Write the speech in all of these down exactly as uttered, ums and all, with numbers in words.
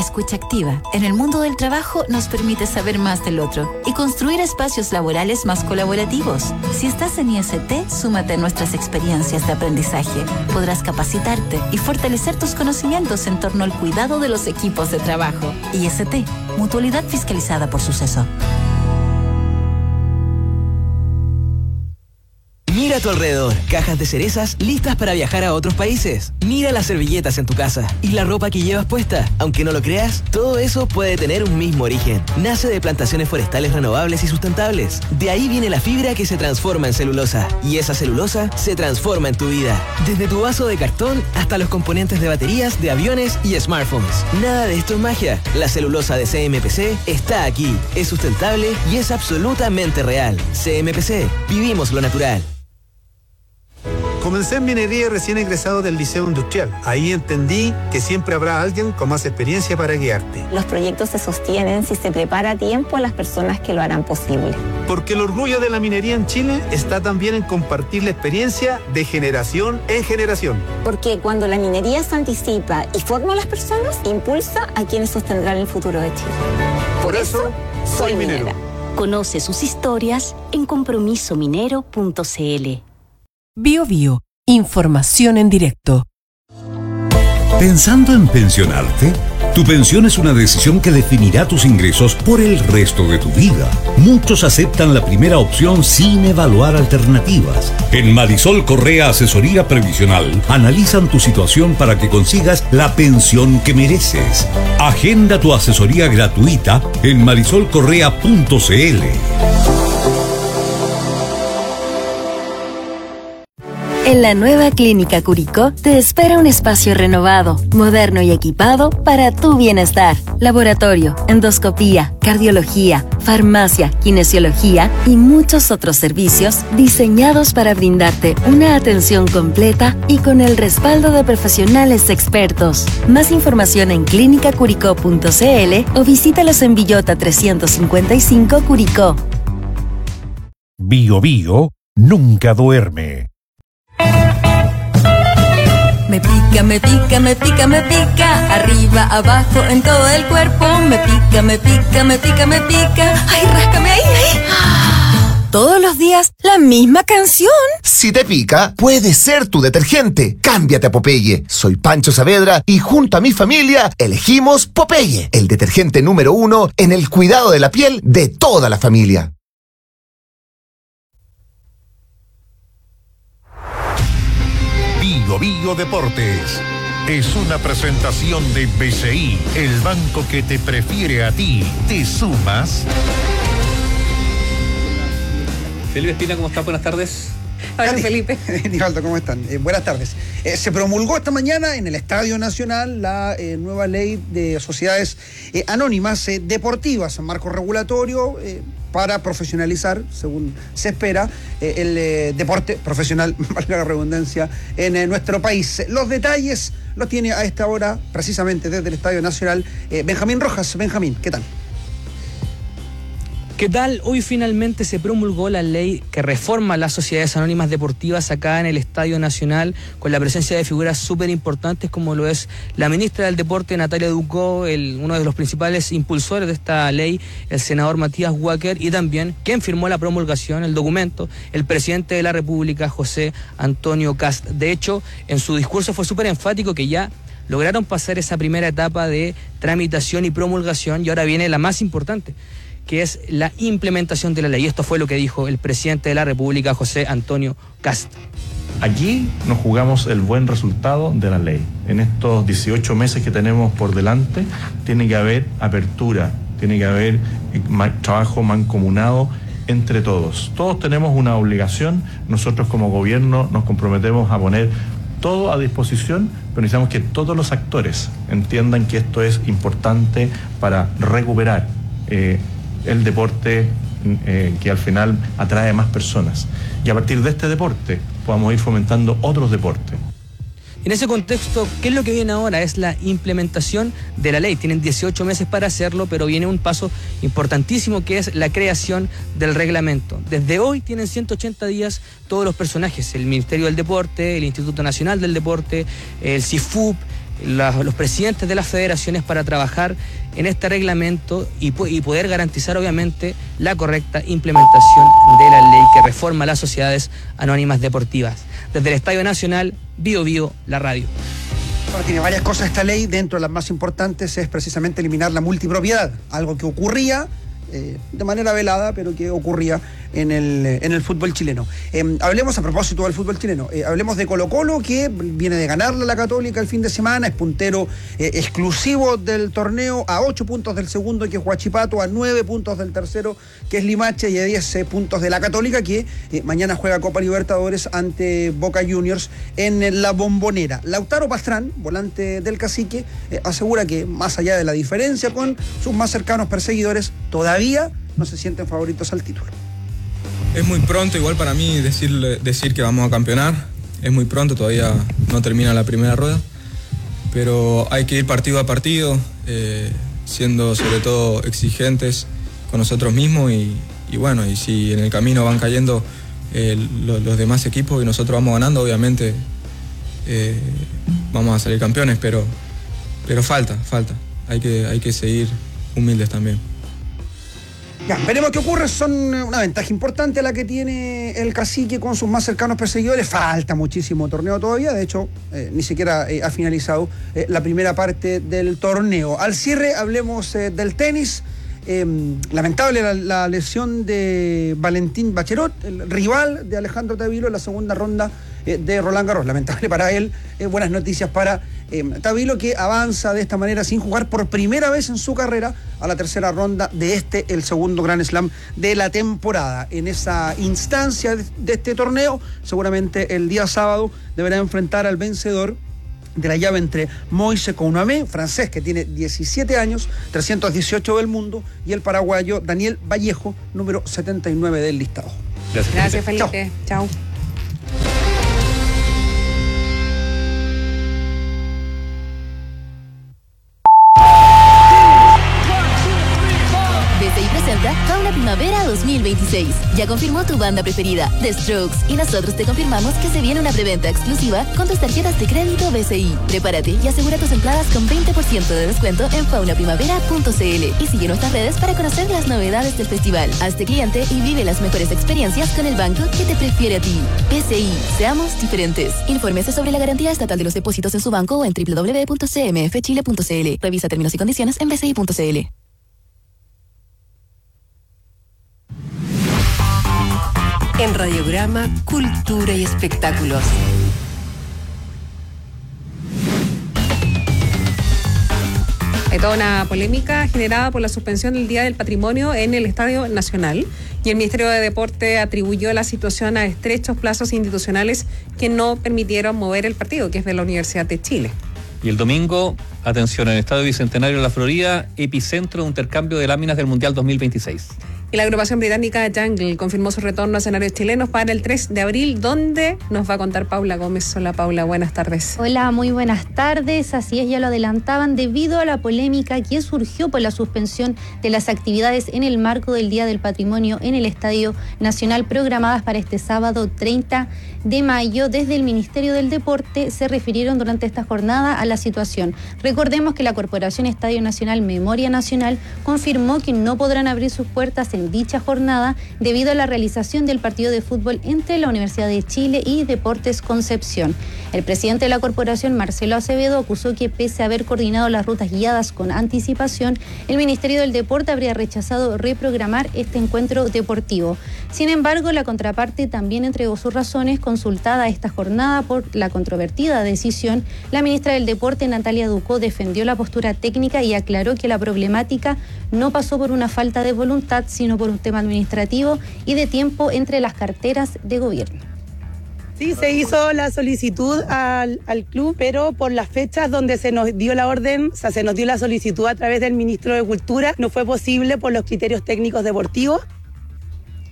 escucha activa en el mundo del trabajo nos permite saber más del otro y construir espacios laborales más colaborativos. Si estás en I S T, súmate a nuestras experiencias de aprendizaje. Podrás capacitarte y fortalecer tus conocimientos en torno al cuidado de los equipos de trabajo. I S T, Mutualidad fiscalizada por Suceso. Mira a tu alrededor, cajas de cerezas listas para viajar a otros países. Mira las servilletas en tu casa y la ropa que llevas puesta. Aunque no lo creas, todo eso puede tener un mismo origen. Nace de plantaciones forestales renovables y sustentables. De ahí viene la fibra que se transforma en celulosa. Y esa celulosa se transforma en tu vida. Desde tu vaso de cartón hasta los componentes de baterías, de aviones y smartphones. Nada de esto es magia. La celulosa de C M P C está aquí. Es sustentable y es absolutamente real. C M P C. Vivimos lo natural. Comencé en minería recién egresado del Liceo Industrial. Ahí entendí que siempre habrá alguien con más experiencia para guiarte. Los proyectos se sostienen si se prepara a tiempo a las personas que lo harán posible. Porque el orgullo de la minería en Chile está también en compartir la experiencia de generación en generación. Porque cuando la minería se anticipa y forma a las personas, impulsa a quienes sostendrán el futuro de Chile. Por, Por eso, eso, soy minero. minera. Conoce sus historias en compromiso minero punto c l. Bio Bio, información en directo. ¿Pensando en pensionarte? Tu pensión es una decisión que definirá tus ingresos por el resto de tu vida. Muchos aceptan la primera opción sin evaluar alternativas. En Marisol Correa Asesoría Previsional analizan tu situación para que consigas la pensión que mereces. Agenda tu asesoría gratuita en marisol correa punto c l. En la nueva Clínica Curicó te espera un espacio renovado, moderno y equipado para tu bienestar. Laboratorio, endoscopía, cardiología, farmacia, kinesiología y muchos otros servicios diseñados para brindarte una atención completa y con el respaldo de profesionales expertos. Más información en clínica curicó punto c l o visítalos en Villota trescientos cincuenta y cinco Curicó. Bio Bio nunca duerme. Me pica, me pica, me pica, me pica, arriba, abajo, en todo el cuerpo. Me pica, me pica, me pica, me pica. Ay, ráscame ahí, ahí. Todos los días, la misma canción. Si te pica, puede ser tu detergente. Cámbiate a Popeye. Soy Pancho Saavedra y junto a mi familia elegimos Popeye, el detergente número uno en el cuidado de la piel de toda la familia. Bio Bio Deportes es una presentación de B C I, el banco que te prefiere a ti. ¿Te sumas? Felipe Espina, ¿cómo estás? Buenas tardes. Hola, Felipe. Nivaldo, ¿cómo están? Eh, buenas tardes. Eh, se promulgó esta mañana en el Estadio Nacional la eh, nueva ley de sociedades eh, anónimas eh, deportivas, marco regulatorio eh, para profesionalizar, según se espera, eh, el eh, deporte profesional, valga la redundancia, en eh, nuestro país. Los detalles los tiene a esta hora, precisamente desde el Estadio Nacional, eh, Benjamín Rojas. Benjamín, ¿qué tal? ¿Qué tal? Hoy finalmente se promulgó la ley que reforma las sociedades anónimas deportivas acá en el Estadio Nacional, con la presencia de figuras súper importantes como lo es la ministra del Deporte, Natalia Ducó, el, uno de los principales impulsores de esta ley, el senador Matías Walker, y también quien firmó la promulgación, el documento, el presidente de la República, José Antonio Kast. De hecho, en su discurso fue súper enfático que ya lograron pasar esa primera etapa de tramitación y promulgación y ahora viene la más importante, que es la implementación de la ley. Esto fue lo que dijo el presidente de la República, José Antonio Kast. Aquí nos jugamos el buen resultado de la ley. En estos dieciocho meses que tenemos por delante, tiene que haber apertura, tiene que haber trabajo mancomunado entre todos. Todos tenemos una obligación, nosotros como gobierno nos comprometemos a poner todo a disposición, pero necesitamos que todos los actores entiendan que esto es importante para recuperar eh, el deporte eh, que al final atrae a más personas. Y a partir de este deporte podamos ir fomentando otros deportes. En ese contexto, ¿qué es lo que viene ahora? Es la implementación de la ley. Tienen dieciocho meses para hacerlo, pero viene un paso importantísimo que es la creación del reglamento. Desde hoy tienen ciento ochenta días todos los personajes, el Ministerio del Deporte, el Instituto Nacional del Deporte, el C I F U P, la, los presidentes de las federaciones para trabajar en este reglamento y, y poder garantizar obviamente la correcta implementación de la ley que reforma las sociedades anónimas deportivas. Desde el Estadio Nacional, Bio Bio, la radio. Bueno, tiene varias cosas esta ley. Dentro de las más importantes es precisamente eliminar la multipropiedad, algo que ocurría eh, de manera velada, pero que ocurría en el, en el fútbol chileno. Eh, hablemos a propósito del fútbol chileno, eh, hablemos de Colo-Colo, que viene de ganarle a la Católica el fin de semana, es puntero eh, exclusivo del torneo, a ocho puntos del segundo, que es Huachipato, a nueve puntos del tercero, que es Limache, y a diez eh, puntos de la Católica, que eh, mañana juega Copa Libertadores ante Boca Juniors en la Bombonera. Lautaro Pastrán, volante del Cacique, eh, asegura que más allá de la diferencia con sus más cercanos perseguidores, todavía no se sienten favoritos al título. Es muy pronto igual para mí decir, decir que vamos a campeonar. Es muy pronto, todavía no termina la primera rueda. Pero hay que ir partido a partido, eh, siendo sobre todo exigentes con nosotros mismos. Y, y bueno, y si en el camino van cayendo eh, los, los demás equipos y nosotros vamos ganando, obviamente eh, vamos a salir campeones. Pero, pero falta, falta. Hay que, hay que seguir humildes también. Ya, veremos qué ocurre. Son una ventaja importante la que tiene el Cacique con sus más cercanos perseguidores. Falta muchísimo torneo todavía. De hecho, eh, ni siquiera eh, ha finalizado eh, la primera parte del torneo. Al cierre, hablemos eh, del tenis. Eh, lamentable la, la lesión de Valentín Baccherot, el rival de Alejandro Tavilo en la segunda ronda eh, de Roland Garros. Lamentable para él, eh, buenas noticias para eh, Tavilo, que avanza de esta manera sin jugar por primera vez en su carrera a la tercera ronda de este, el segundo Grand Slam de la temporada. En esa instancia de, de este torneo, seguramente el día sábado deberá enfrentar al vencedor de la llave entre Moise Kounamé, francés que tiene diecisiete años, trescientos dieciocho del mundo, y el paraguayo Daniel Vallejo, número setenta y nueve del listado. Gracias, Gracias Felipe. Chao. Fauna Primavera dos mil veintiséis. Ya confirmó tu banda preferida, The Strokes, y nosotros te confirmamos que se viene una preventa exclusiva con tus tarjetas de crédito B C I. Prepárate y asegura tus entradas con veinte por ciento de descuento en fauna primavera punto c l y sigue nuestras redes para conocer las novedades del festival. Hazte cliente y vive las mejores experiencias con el banco que te prefiere a ti. B C I, seamos diferentes. Infórmese sobre la garantía estatal de los depósitos en su banco o en doble u doble u doble u punto c m f chile punto c l. Revisa términos y condiciones en b c i punto c l. En Radiograma, Cultura y Espectáculos. Hay toda una polémica generada por la suspensión del Día del Patrimonio en el Estadio Nacional, y el Ministerio de Deporte atribuyó la situación a estrechos plazos institucionales que no permitieron mover el partido, que es de la Universidad de Chile. Y el domingo, atención, en el Estadio Bicentenario de la Florida, epicentro de un intercambio de láminas del Mundial dos mil veintiséis. Y la agrupación británica Jungle confirmó su retorno a escenarios chilenos para el tres de abril, donde nos va a contar Paula Gómez. Hola Paula, buenas tardes. Hola, muy buenas tardes. Así es, ya lo adelantaban, debido a la polémica que surgió por la suspensión de las actividades en el marco del Día del Patrimonio en el Estadio Nacional programadas para este sábado treinta de mayo. Desde el Ministerio del Deporte se refirieron durante esta jornada a la situación. Recordemos que la Corporación Estadio Nacional Memoria Nacional confirmó que no podrán abrir sus puertas en dicha jornada debido a la realización del partido de fútbol entre la Universidad de Chile y Deportes Concepción. El presidente de la corporación, Marcelo Acevedo, acusó que pese a haber coordinado las rutas guiadas con anticipación, el Ministerio del Deporte habría rechazado reprogramar este encuentro deportivo. Sin embargo, la contraparte también entregó sus razones. Consultada esta jornada por la controvertida decisión, la ministra del Deporte, Natalia Ducó, defendió la postura técnica y aclaró que la problemática no pasó por una falta de voluntad, sino por un tema administrativo y de tiempo entre las carteras de gobierno. Sí, se hizo la solicitud al, al club, pero por las fechas donde se nos dio la orden, o sea, se nos dio la solicitud a través del ministro de Cultura, no fue posible por los criterios técnicos deportivos.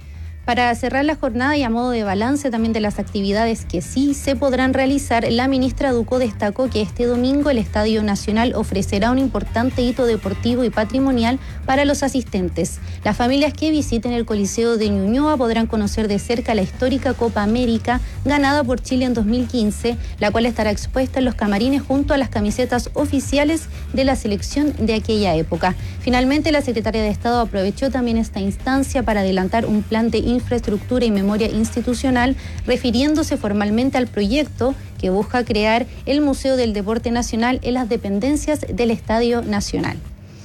Para cerrar la jornada y a modo de balance también de las actividades que sí se podrán realizar, la ministra Ducó destacó que este domingo el Estadio Nacional ofrecerá un importante hito deportivo y patrimonial para los asistentes. Las familias que visiten el Coliseo de Ñuñoa podrán conocer de cerca la histórica Copa América ganada por Chile en dos mil quince, la cual estará expuesta en los camarines junto a las camisetas oficiales de la selección de aquella época. Finalmente, la secretaria de Estado aprovechó también esta instancia para adelantar un plan de infraestructura y memoria institucional, refiriéndose formalmente al proyecto que busca crear el Museo del Deporte Nacional en las dependencias del Estadio Nacional.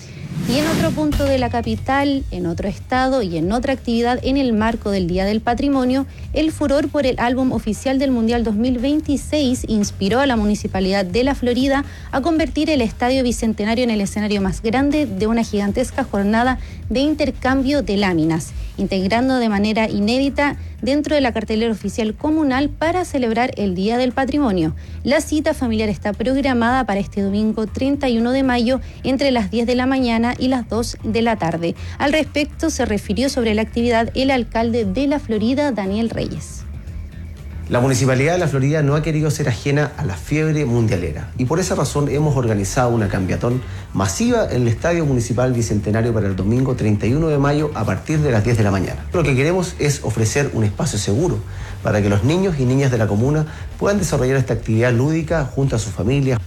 Y en otro punto de la capital, en otro estado y en otra actividad en el marco del Día del Patrimonio, el furor por el álbum oficial del Mundial dos mil veintiséis inspiró a la Municipalidad de La Florida a convertir el Estadio Bicentenario en el escenario más grande de una gigantesca jornada de intercambio de láminas, integrando de manera inédita dentro de la cartelera oficial comunal para celebrar el Día del Patrimonio. La cita familiar está programada para este domingo treinta y uno de mayo entre las diez de la mañana y las dos de la tarde. Al respecto se refirió sobre la actividad el alcalde de La Florida, Daniel Reyes. La Municipalidad de La Florida no ha querido ser ajena a la fiebre mundialera y por esa razón hemos organizado una cambiatón masiva en el Estadio Municipal Bicentenario para el domingo treinta y uno de mayo a partir de las diez de la mañana. Lo que queremos es ofrecer un espacio seguro para que los niños y niñas de la comuna puedan desarrollar esta actividad lúdica junto a sus familias.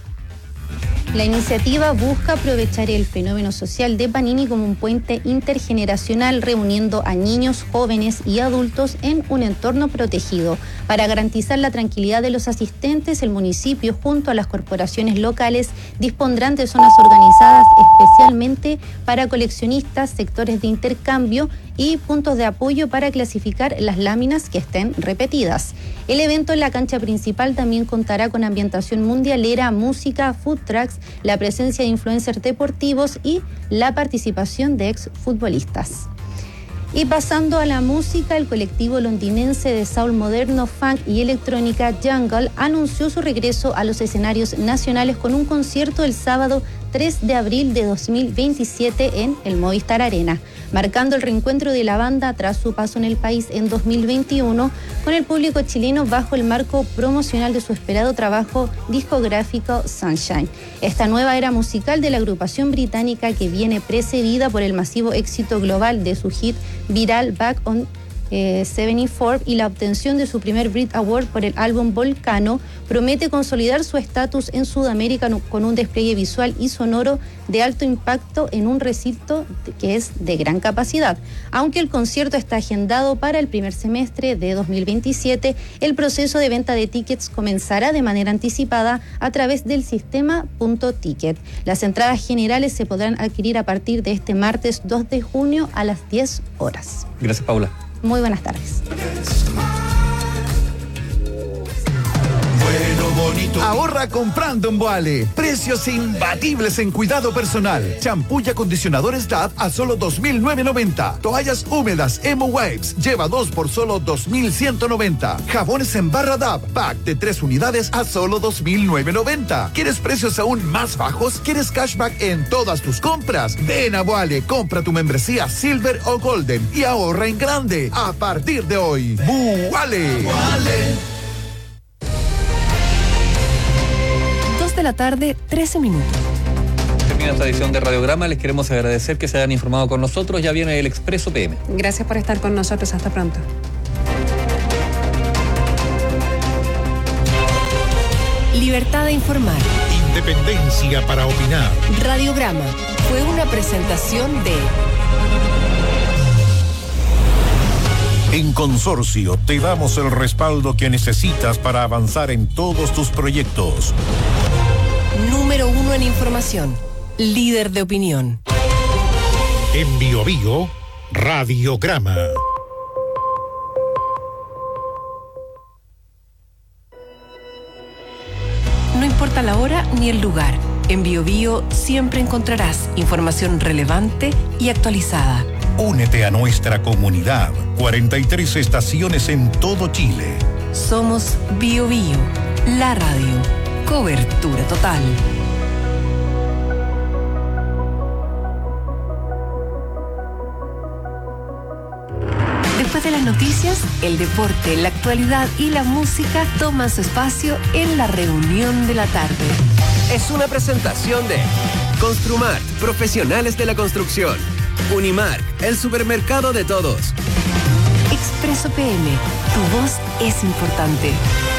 La iniciativa busca aprovechar el fenómeno social de Panini como un puente intergeneracional, reuniendo a niños, jóvenes y adultos en un entorno protegido. Para garantizar la tranquilidad de los asistentes, el municipio, junto a las corporaciones locales, dispondrán de zonas organizadas especialmente para coleccionistas, sectores de intercambio y puntos de apoyo para clasificar las láminas que estén repetidas. El evento en la cancha principal también contará con ambientación mundialera, música, food trucks, la presencia de influencers deportivos y la participación de exfutbolistas. Y pasando a la música, el colectivo londinense de soul moderno, funk y electrónica Jungle anunció su regreso a los escenarios nacionales con un concierto el sábado tres de abril de dos mil veintisiete en el Movistar Arena, marcando el reencuentro de la banda tras su paso en el país en dos mil veintiuno con el público chileno bajo el marco promocional de su esperado trabajo discográfico Sunshine. Esta nueva era musical de la agrupación británica, que viene precedida por el masivo éxito global de su hit viral Back on Eh, setenta y cuatro y la obtención de su primer Brit Award por el álbum Volcano, promete consolidar su estatus en Sudamérica con un despliegue visual y sonoro de alto impacto en un recinto que es de gran capacidad. Aunque el concierto está agendado para el primer semestre de dos mil veintisiete, el proceso de venta de tickets comenzará de manera anticipada a través del sistema Punto Ticket. Las entradas generales se podrán adquirir a partir de este martes dos de junio a las diez horas. Gracias, Paula. Muy buenas tardes. Bueno, bonito. Ahorra comprando en Boale. Precios imbatibles en cuidado personal. Champú y acondicionadores D A V a solo dos mil novecientos noventa. Toallas húmedas Emo Waves. Lleva dos por solo dos mil ciento noventa. Jabones en barra D A V. Pack de tres unidades a solo dos mil novecientos noventa. ¿Quieres precios aún más bajos? ¿Quieres cashback en todas tus compras? Ven a Boale. Compra tu membresía Silver o Golden y ahorra en grande. A partir de hoy. Boale. Boale. De la tarde, trece minutos. Termina esta edición de Radiograma. Les queremos agradecer que se hayan informado con nosotros. Ya viene el Expreso P M. Gracias por estar con nosotros. Hasta pronto. Libertad de informar. Independencia para opinar. Radiograma fue una presentación de... En Consorcio te damos el respaldo que necesitas para avanzar en todos tus proyectos. Número uno en información. Líder de opinión. En Bio Bio, Radiograma. No importa la hora ni el lugar. En Bio Bio siempre encontrarás información relevante y actualizada. Únete a nuestra comunidad. cuarenta y tres estaciones en todo Chile. Somos Bio Bio, la radio. Cobertura total. Después Después de las noticias, el deporte, la actualidad y la música toman su espacio en la reunión de la tarde. Es una presentación de Construmart, profesionales de la construcción. Unimark, el supermercado de todos. Expreso P M, tu voz es importante.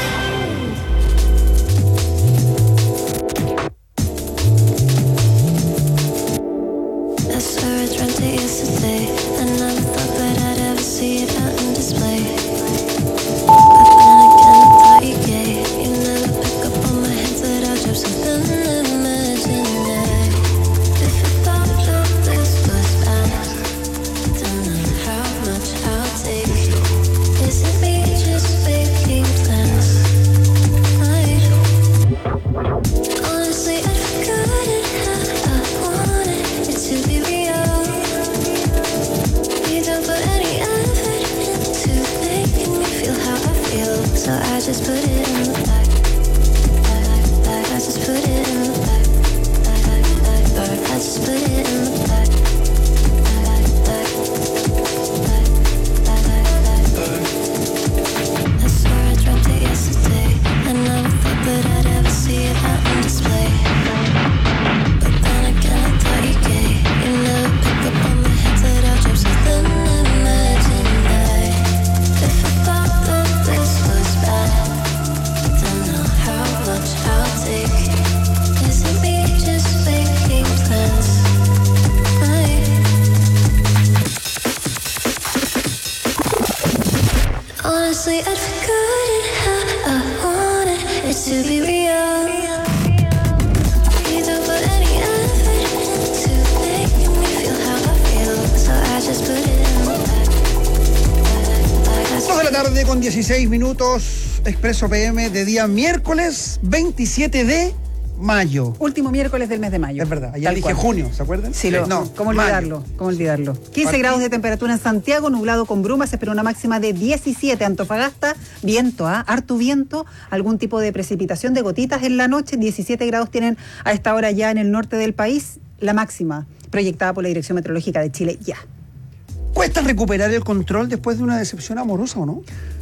Con dieciséis minutos, Expreso P M de día miércoles veintisiete de mayo. Último miércoles del mes de mayo. Es verdad, ayer Tal dije cual. junio, ¿se acuerdan? Sí, lo, no, ¿cómo olvidarlo? mayo. ¿Cómo olvidarlo? quince Martín. grados de temperatura en Santiago, nublado con brumas, se espera una máxima de diecisiete. Antofagasta, viento, ¿ah? Harto viento, algún tipo de precipitación de gotitas en la noche. diecisiete grados tienen a esta hora ya en el norte del país, la máxima proyectada por la Dirección Meteorológica de Chile ya. ¿Cuesta recuperar el control después de una decepción amorosa o no?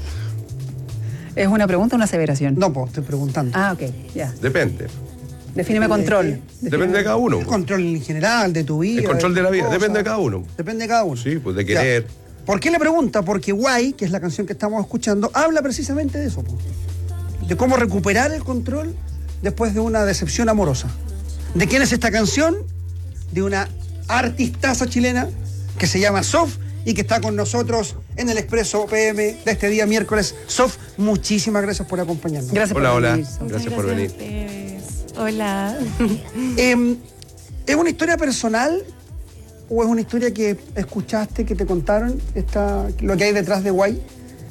¿Es una pregunta o una aseveración? No, pues estoy preguntando. Ah, ok, ya. Depende. Defíneme control. Eh, Depende de cada uno. El control en general, de tu vida. El control de la vida, cosas. depende de cada uno. Depende de cada uno. Sí, pues de querer. Ya. ¿Por qué le pregunta? Porque Guay, que es la canción que estamos escuchando, habla precisamente de eso, po. De cómo recuperar el control después de una decepción amorosa. ¿De quién es esta canción? De una artistaza chilena que se llama Sof y que está con nosotros en el Expreso P M de este día miércoles. Sof, muchísimas gracias por acompañarnos. Gracias hola, por hola. venir. Gracias, gracias por venir. Hola. Eh, ¿Es una historia personal o es una historia que escuchaste, que te contaron, esta, lo que hay detrás de Guay?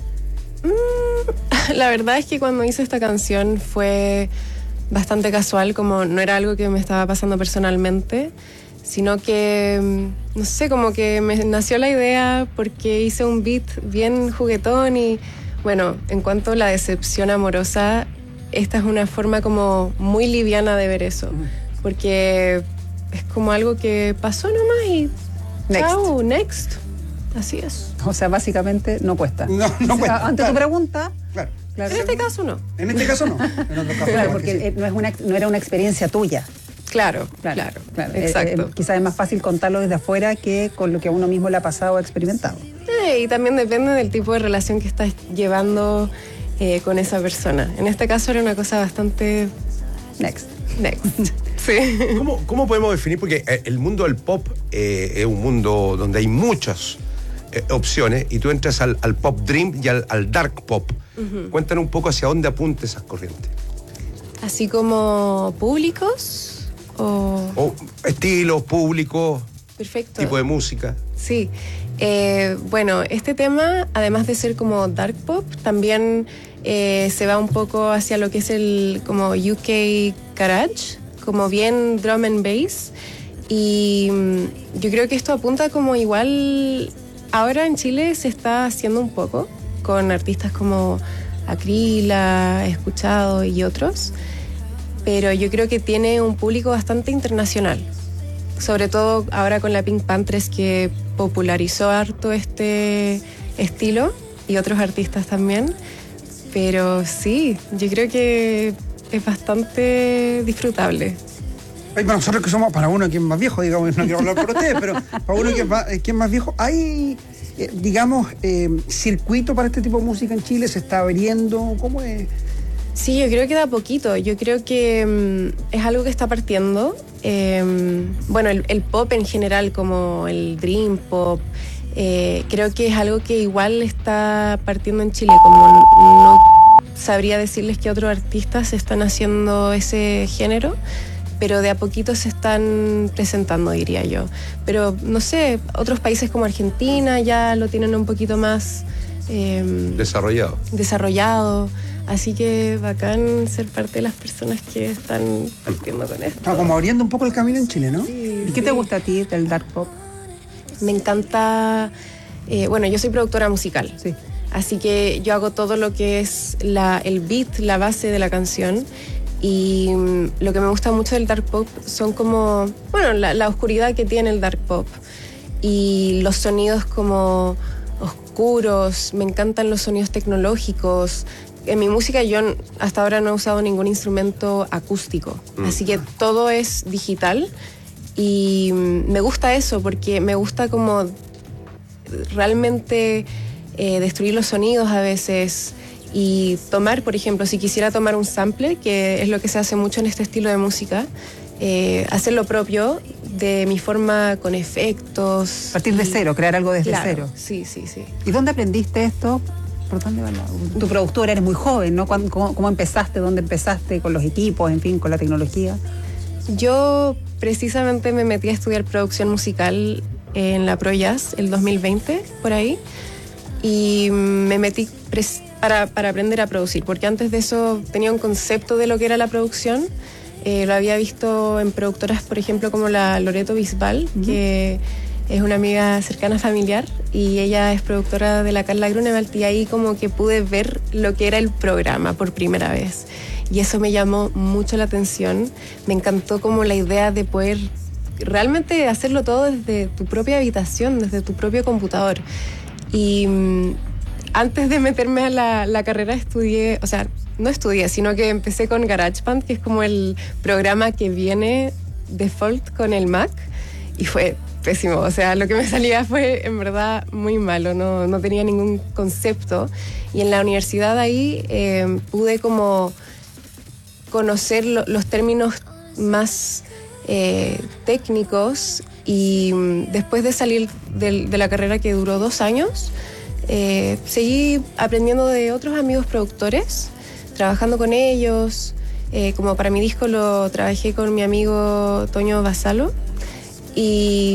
Mm, la verdad es que cuando hice esta canción fue bastante casual, como no era algo que me estaba pasando personalmente, sino que, no sé, como que me nació la idea porque hice un beat bien juguetón y, bueno, en cuanto a la decepción amorosa, esta es una forma como muy liviana de ver eso, porque es como algo que pasó nomás y Next. chao, next. Así es. O sea, básicamente no cuesta. No, no O sea, cuesta. ante Claro. tu pregunta... Claro. Claro. En este caso no. En este caso no. En otro caso Claro, no, porque sí. eh, no, es una, no era una experiencia tuya. Claro, Claro, claro, claro. Eh, exacto. eh, quizás es más fácil contarlo desde afuera que con lo que a uno mismo le ha pasado o ha experimentado. Eh, y también depende del tipo de relación que estás llevando eh, con esa persona. En este caso era una cosa bastante... Next. Next. Sí. ¿Cómo, ¿Cómo podemos definir? Porque el mundo del pop eh, es un mundo donde hay muchas eh, opciones y tú entras al, al pop dream y al, al dark pop. Uh-huh. Cuéntanos un poco hacia dónde apunta esas corrientes. Así como públicos o... O estilos, públicos, Perfecto. tipo de música. Sí. Eh, bueno, este tema, además de ser como dark pop, también eh, se va un poco hacia lo que es el como U K garage, como bien drum and bass. Y mm, yo creo que esto apunta como igual... Ahora en Chile se está haciendo un poco con artistas como Acrila, Escuchado y otros, pero yo creo que tiene un público bastante internacional, sobre todo ahora con la Pink Panthers, que popularizó harto este, estilo y otros artistas también. Pero sí, yo creo que es bastante disfrutable. Ay, para nosotros que somos, para uno que es más viejo, digamos, no quiero hablar por ustedes, pero para uno que es más, que es más viejo, ¿hay, eh, digamos, eh, circuito para este tipo de música en Chile? ¿Se está abriendo? ¿Cómo es? Sí, yo creo que da poquito. Yo creo que um, es algo que está partiendo. Eh, bueno, el, el pop en general, como el dream pop, eh, creo que es algo que igual está partiendo en Chile. Como no sabría decirles que otros artistas están haciendo ese género, pero de a poquito se están presentando, diría yo. Pero, no sé, otros países como Argentina ya lo tienen un poquito más... Eh, desarrollado. Desarrollado. Así que bacán ser parte de las personas que están partiendo con esto. Está como abriendo un poco el camino en Chile, ¿no? Sí, ¿Y qué sí. te gusta a ti del dark pop? Me encanta... Eh, bueno, yo soy productora musical. Sí. Así que yo hago todo lo que es la, el beat, la base de la canción. Y mm, lo que me gusta mucho del dark pop son como... Bueno, la, la oscuridad que tiene el dark pop. Y los sonidos como oscuros. Me encantan los sonidos tecnológicos. En mi música yo hasta ahora no he usado ningún instrumento acústico, mm. así que todo es digital y me gusta eso porque me gusta como realmente eh, destruir los sonidos a veces y tomar, por ejemplo, si quisiera tomar un sample, que es lo que se hace mucho en este estilo de música, eh, hacer lo propio de mi forma con efectos. Partir de cero, crear algo desde claro, cero. Sí, sí, sí. ¿Y dónde aprendiste esto? ¿Por dónde va la... Tu productora, eres muy joven, ¿no? ¿Cómo, cómo empezaste? ¿Dónde empezaste? ¿Con los equipos? En fin, con la tecnología. Yo precisamente me metí a estudiar producción musical en la ProJazz el dos mil veinte, por ahí. Y me metí para, para aprender a producir, porque antes de eso tenía un concepto de lo que era la producción. Eh, lo había visto en productoras, por ejemplo, como la Loreto Bisbal, uh-huh. que... es una amiga cercana familiar y ella es productora de la Carla Grunewald y ahí como que pude ver lo que era el programa por primera vez. Y eso me llamó mucho la atención. Me encantó como la idea de poder realmente hacerlo todo desde tu propia habitación, desde tu propio computador. Y mmm, antes de meterme a la, la carrera estudié, o sea, no estudié, sino que empecé con GarageBand, que es como el programa que viene default con el Mac y fue... pésimo, o sea, lo que me salía fue en verdad muy malo, no, no tenía ningún concepto y en la universidad ahí eh, pude como conocer lo, los términos más eh, técnicos y después de salir de, de la carrera que duró dos años, eh, seguí aprendiendo de otros amigos productores, trabajando con ellos, eh, como para mi disco lo trabajé con mi amigo Toño Basalo. Y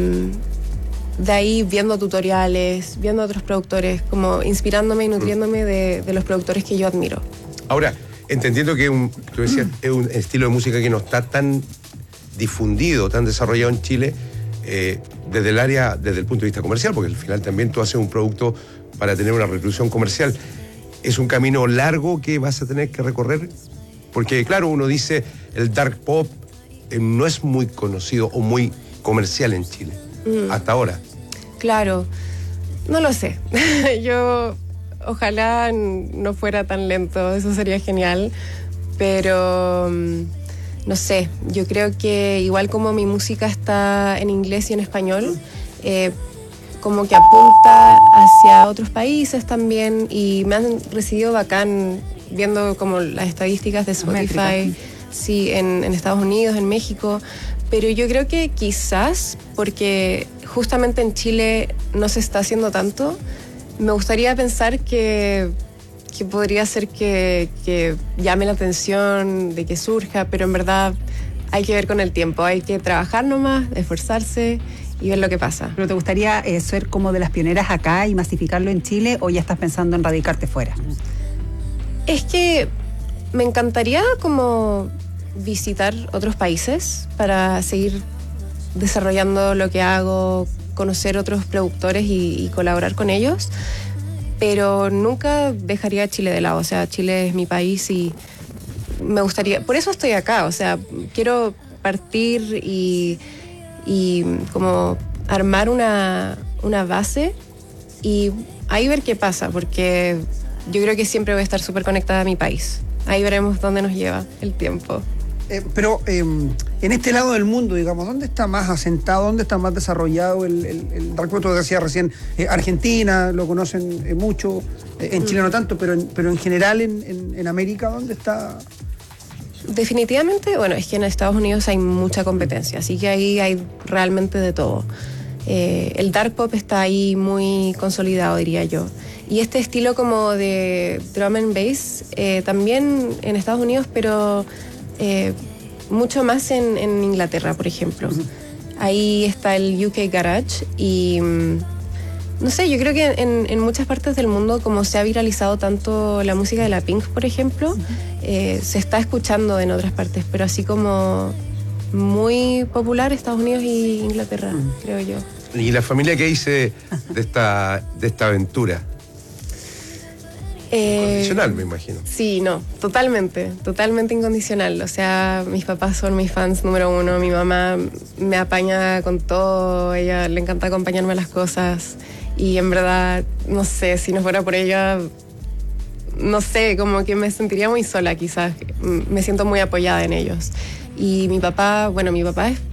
de ahí viendo tutoriales, viendo a otros productores, como inspirándome y nutriéndome de, de los productores que yo admiro. Ahora, entendiendo que un, tú decías, es un estilo de música que no está tan difundido, tan desarrollado en Chile, eh, desde el área, desde el punto de vista comercial, porque al final también tú haces un producto para tener una reproducción comercial. ¿Es un camino largo que vas a tener que recorrer? Porque claro, uno dice, el dark pop eh, no es muy conocido o muy comercial en Chile, mm. hasta ahora. Claro, no lo sé. Yo ojalá no fuera tan lento, eso sería genial, pero no sé, yo creo que igual como mi música está en inglés y en español, eh, como que apunta hacia otros países también y me han recibido bacán viendo como las estadísticas de Spotify, sí, en, en Estados Unidos, en México. Pero yo creo que quizás, porque justamente en Chile no se está haciendo tanto, me gustaría pensar que, que podría ser que, que llame la atención, de que surja, pero en verdad hay que ver con el tiempo, hay que trabajar nomás, esforzarse y ver lo que pasa. ¿Pero te gustaría eh, ser como de las pioneras acá y masificarlo en Chile o ya estás pensando en radicarte fuera? Es que me encantaría como... visitar otros países para seguir desarrollando lo que hago, conocer otros productores y, y colaborar con ellos, pero nunca dejaría Chile de lado. O sea, Chile es mi país y me gustaría, por eso estoy acá, o sea, quiero partir y, y como armar una, una base y ahí ver qué pasa, porque yo creo que siempre voy a estar súper conectada a mi país. Ahí veremos dónde nos lleva el tiempo. Eh, pero eh, en este lado del mundo, digamos, ¿dónde está más asentado, dónde está más desarrollado el, el, el dark pop? Tú decías recién, eh, Argentina, lo conocen eh, mucho, eh, en Chile no tanto, pero en, pero en general en, en, en América, ¿dónde está? Definitivamente, bueno, es que en Estados Unidos hay mucha competencia, así que ahí hay realmente de todo. Eh, el dark pop está ahí muy consolidado, diría yo. Y este estilo como de drum and bass, eh, también en Estados Unidos, pero eh, mucho más en, en Inglaterra, por ejemplo. Uh-huh. Ahí está el U K Garage y mm, no sé, yo creo que en, en muchas partes del mundo, como se ha viralizado tanto la música de la Pink, por ejemplo, uh-huh. eh, se está escuchando en otras partes, pero así como muy popular Estados Unidos y Inglaterra, uh-huh. creo yo. ¿Y la familia qué dice de esta, de esta aventura? Eh, incondicional, me imagino. Sí, no, totalmente, totalmente incondicional. O sea, mis papás son mis fans número uno, mi mamá me apaña con todo, ella le encanta acompañarme a las cosas y en verdad, no sé, si no fuera por ella, no sé, como que me sentiría muy sola quizás, me siento muy apoyada en ellos. Y mi papá, bueno, mi papá es,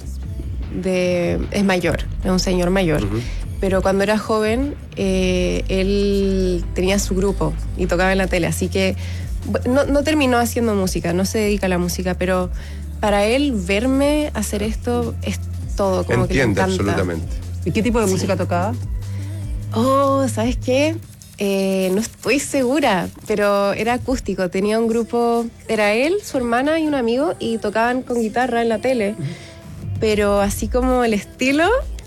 de, es mayor, es un señor mayor. Uh-huh. Pero cuando era joven, eh, él tenía su grupo y tocaba en la tele, así que no, no terminó haciendo música, no se dedica a la música, pero para él verme hacer esto es todo, como Entiende, que le encanta. Absolutamente. ¿Y qué tipo de sí. música tocaba? Oh, ¿sabes qué? Eh, no estoy segura, pero era acústico, tenía un grupo, era él, su hermana y un amigo, y tocaban con guitarra en la tele, uh-huh. pero así como el estilo...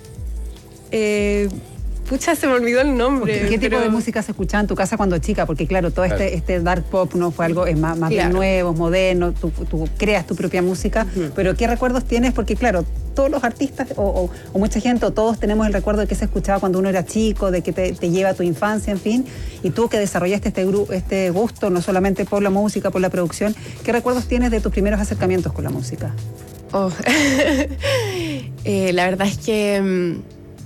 Eh, pucha, se me olvidó el nombre. ¿Qué pero... tipo de música se escuchaba en tu casa cuando chica? Porque claro, todo claro. este, este dark pop no fue algo es más, más claro. bien nuevo, moderno, tú, tú creas tu propia música, uh-huh. pero ¿qué recuerdos tienes? Porque claro, todos los artistas o, o, o mucha gente o todos tenemos el recuerdo de que se escuchaba cuando uno era chico, de que te, te lleva a tu infancia, en fin, y tú que desarrollaste este, gru- este gusto no solamente por la música, por la producción, ¿qué recuerdos tienes de tus primeros acercamientos con la música? Oh. eh, la verdad es que... Um,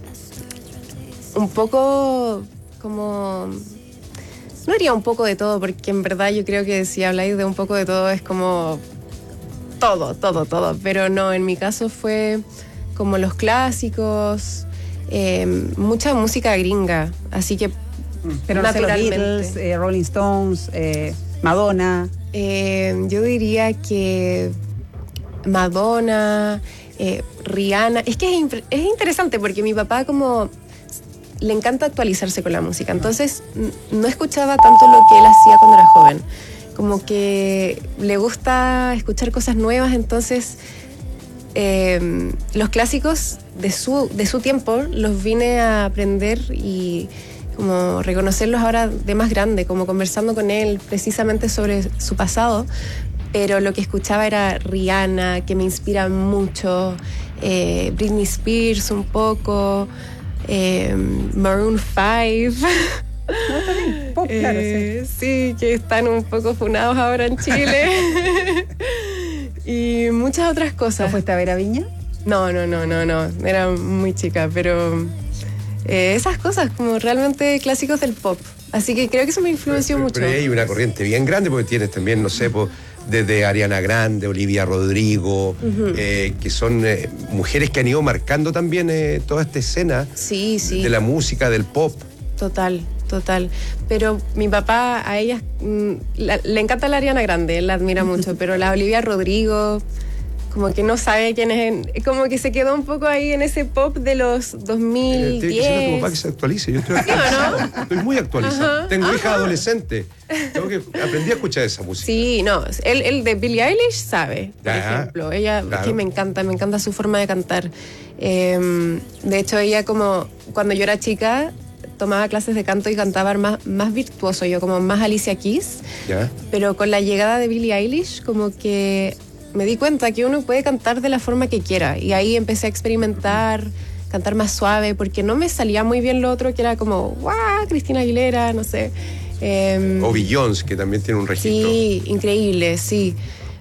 un poco como... No diría un poco de todo, porque en verdad yo creo que si habláis de un poco de todo es como todo, todo, todo. Pero no, en mi caso fue como los clásicos, eh, mucha música gringa, así que pero no sé, los Beatles, eh, Rolling Stones, eh, Madonna. Eh, yo diría que Madonna, eh, Rihanna. Es que es, es interesante porque mi papá como... le encanta actualizarse con la música, entonces no escuchaba tanto lo que él hacía cuando era joven, como que le gusta escuchar cosas nuevas, entonces eh, los clásicos de su, de su tiempo los vine a aprender y como reconocerlos ahora de más grande, como conversando con él precisamente sobre su pasado, pero lo que escuchaba era Rihanna, que me inspira mucho, eh, Britney Spears un poco... Eh, Maroon five. No, está bien. Pop, claro, eh, sí. sí, que están un poco funados ahora en Chile. Y muchas otras cosas. ¿No fuiste a ver a Viña? No, no, no, no, no. Era muy chica, pero eh, esas cosas como realmente clásicos del pop. Así que creo que eso me influenció pero, mucho. Pero hay una corriente bien grande porque tienes también, no sé, pues, desde Ariana Grande, Olivia Rodrigo, uh-huh. eh, que son eh, mujeres que han ido marcando también eh, toda esta escena sí, sí. de la música, del pop. Total, total. Pero mi papá, a ellas, mm, la, le encanta la Ariana Grande, él la admira mucho, pero la Olivia Rodrigo, como que no sabe quién es, como que se quedó un poco ahí en ese pop de los dos mil diez. Estoy diciendo a tu papá que se actualice, yo estoy actualizado, ¿no? Estoy muy actualizado. Ajá, Tengo ajá. hija adolescente, tengo que aprendí a escuchar esa música. Sí, no, él, él de Billie Eilish sabe, por ya, ejemplo, ella, claro. que me encanta, me encanta su forma de cantar. Eh, de hecho, ella como, cuando yo era chica, tomaba clases de canto y cantaba más, más virtuoso, yo como más Alicia Keys, ¿ya? Pero con la llegada de Billie Eilish, como que me di cuenta que uno puede cantar de la forma que quiera y ahí empecé a experimentar, cantar más suave, porque no me salía muy bien lo otro, que era como, ¡guau! Cristina Aguilera, no sé. Eh, o Beyoncé, que también tiene un registro. Sí, increíble, sí.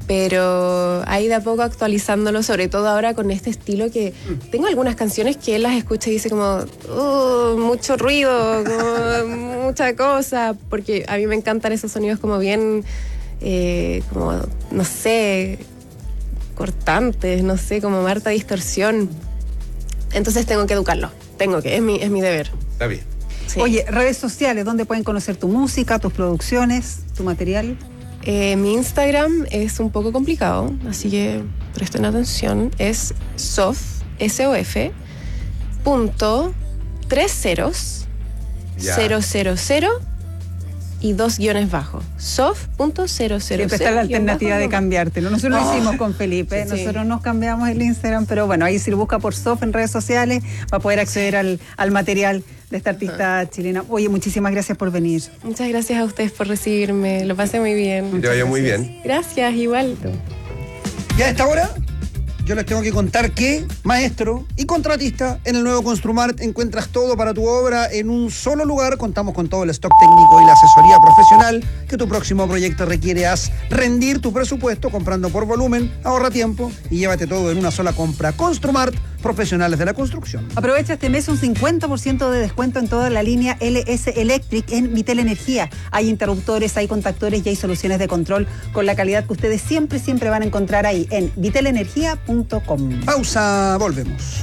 pero ahí de a poco actualizándolo, sobre todo ahora con este estilo que tengo algunas canciones que él las escucha y dice como uh, mucho ruido, como mucha cosa, porque a mí me encantan esos sonidos como bien, eh, como, no sé, cortantes, no sé, como harta distorsión. Entonces tengo que educarlo, tengo que, es mi, es mi deber. Está bien. Sí. Oye, redes sociales, ¿dónde pueden conocer tu música, tus producciones, tu material? Eh, mi Instagram es un poco complicado, así que presten atención. Es sof, S O F, punto, tres ceros, Ya. cero cero cero y dos guiones bajo. sof punto cero cero cero. Siempre está la alternativa de cambiártelo. Nosotros Oh. lo hicimos con Felipe, Sí, sí. nosotros nos cambiamos el Instagram, pero bueno, ahí si lo busca por Sof en redes sociales va a poder acceder al, al material de esta artista chilena. Oye, muchísimas gracias por venir. Muchas gracias a ustedes por recibirme, lo pasé muy bien. Que te vaya muy bien. Gracias, igual. Y a esta hora, yo les tengo que contar que, maestro y contratista, en el nuevo Construmart encuentras todo para tu obra en un solo lugar. Contamos con todo el stock técnico y la asesoría profesional que tu próximo proyecto requiere. Haz rendir tu presupuesto comprando por volumen, ahorra tiempo y llévate todo en una sola compra. Construmart, profesionales de la construcción. Aprovecha este mes un cincuenta por ciento de descuento en toda la línea L S Electric en Vitel Energía. Hay interruptores, hay contactores y hay soluciones de control con la calidad que ustedes siempre, siempre van a encontrar ahí en vitel energía punto com. Pausa, volvemos.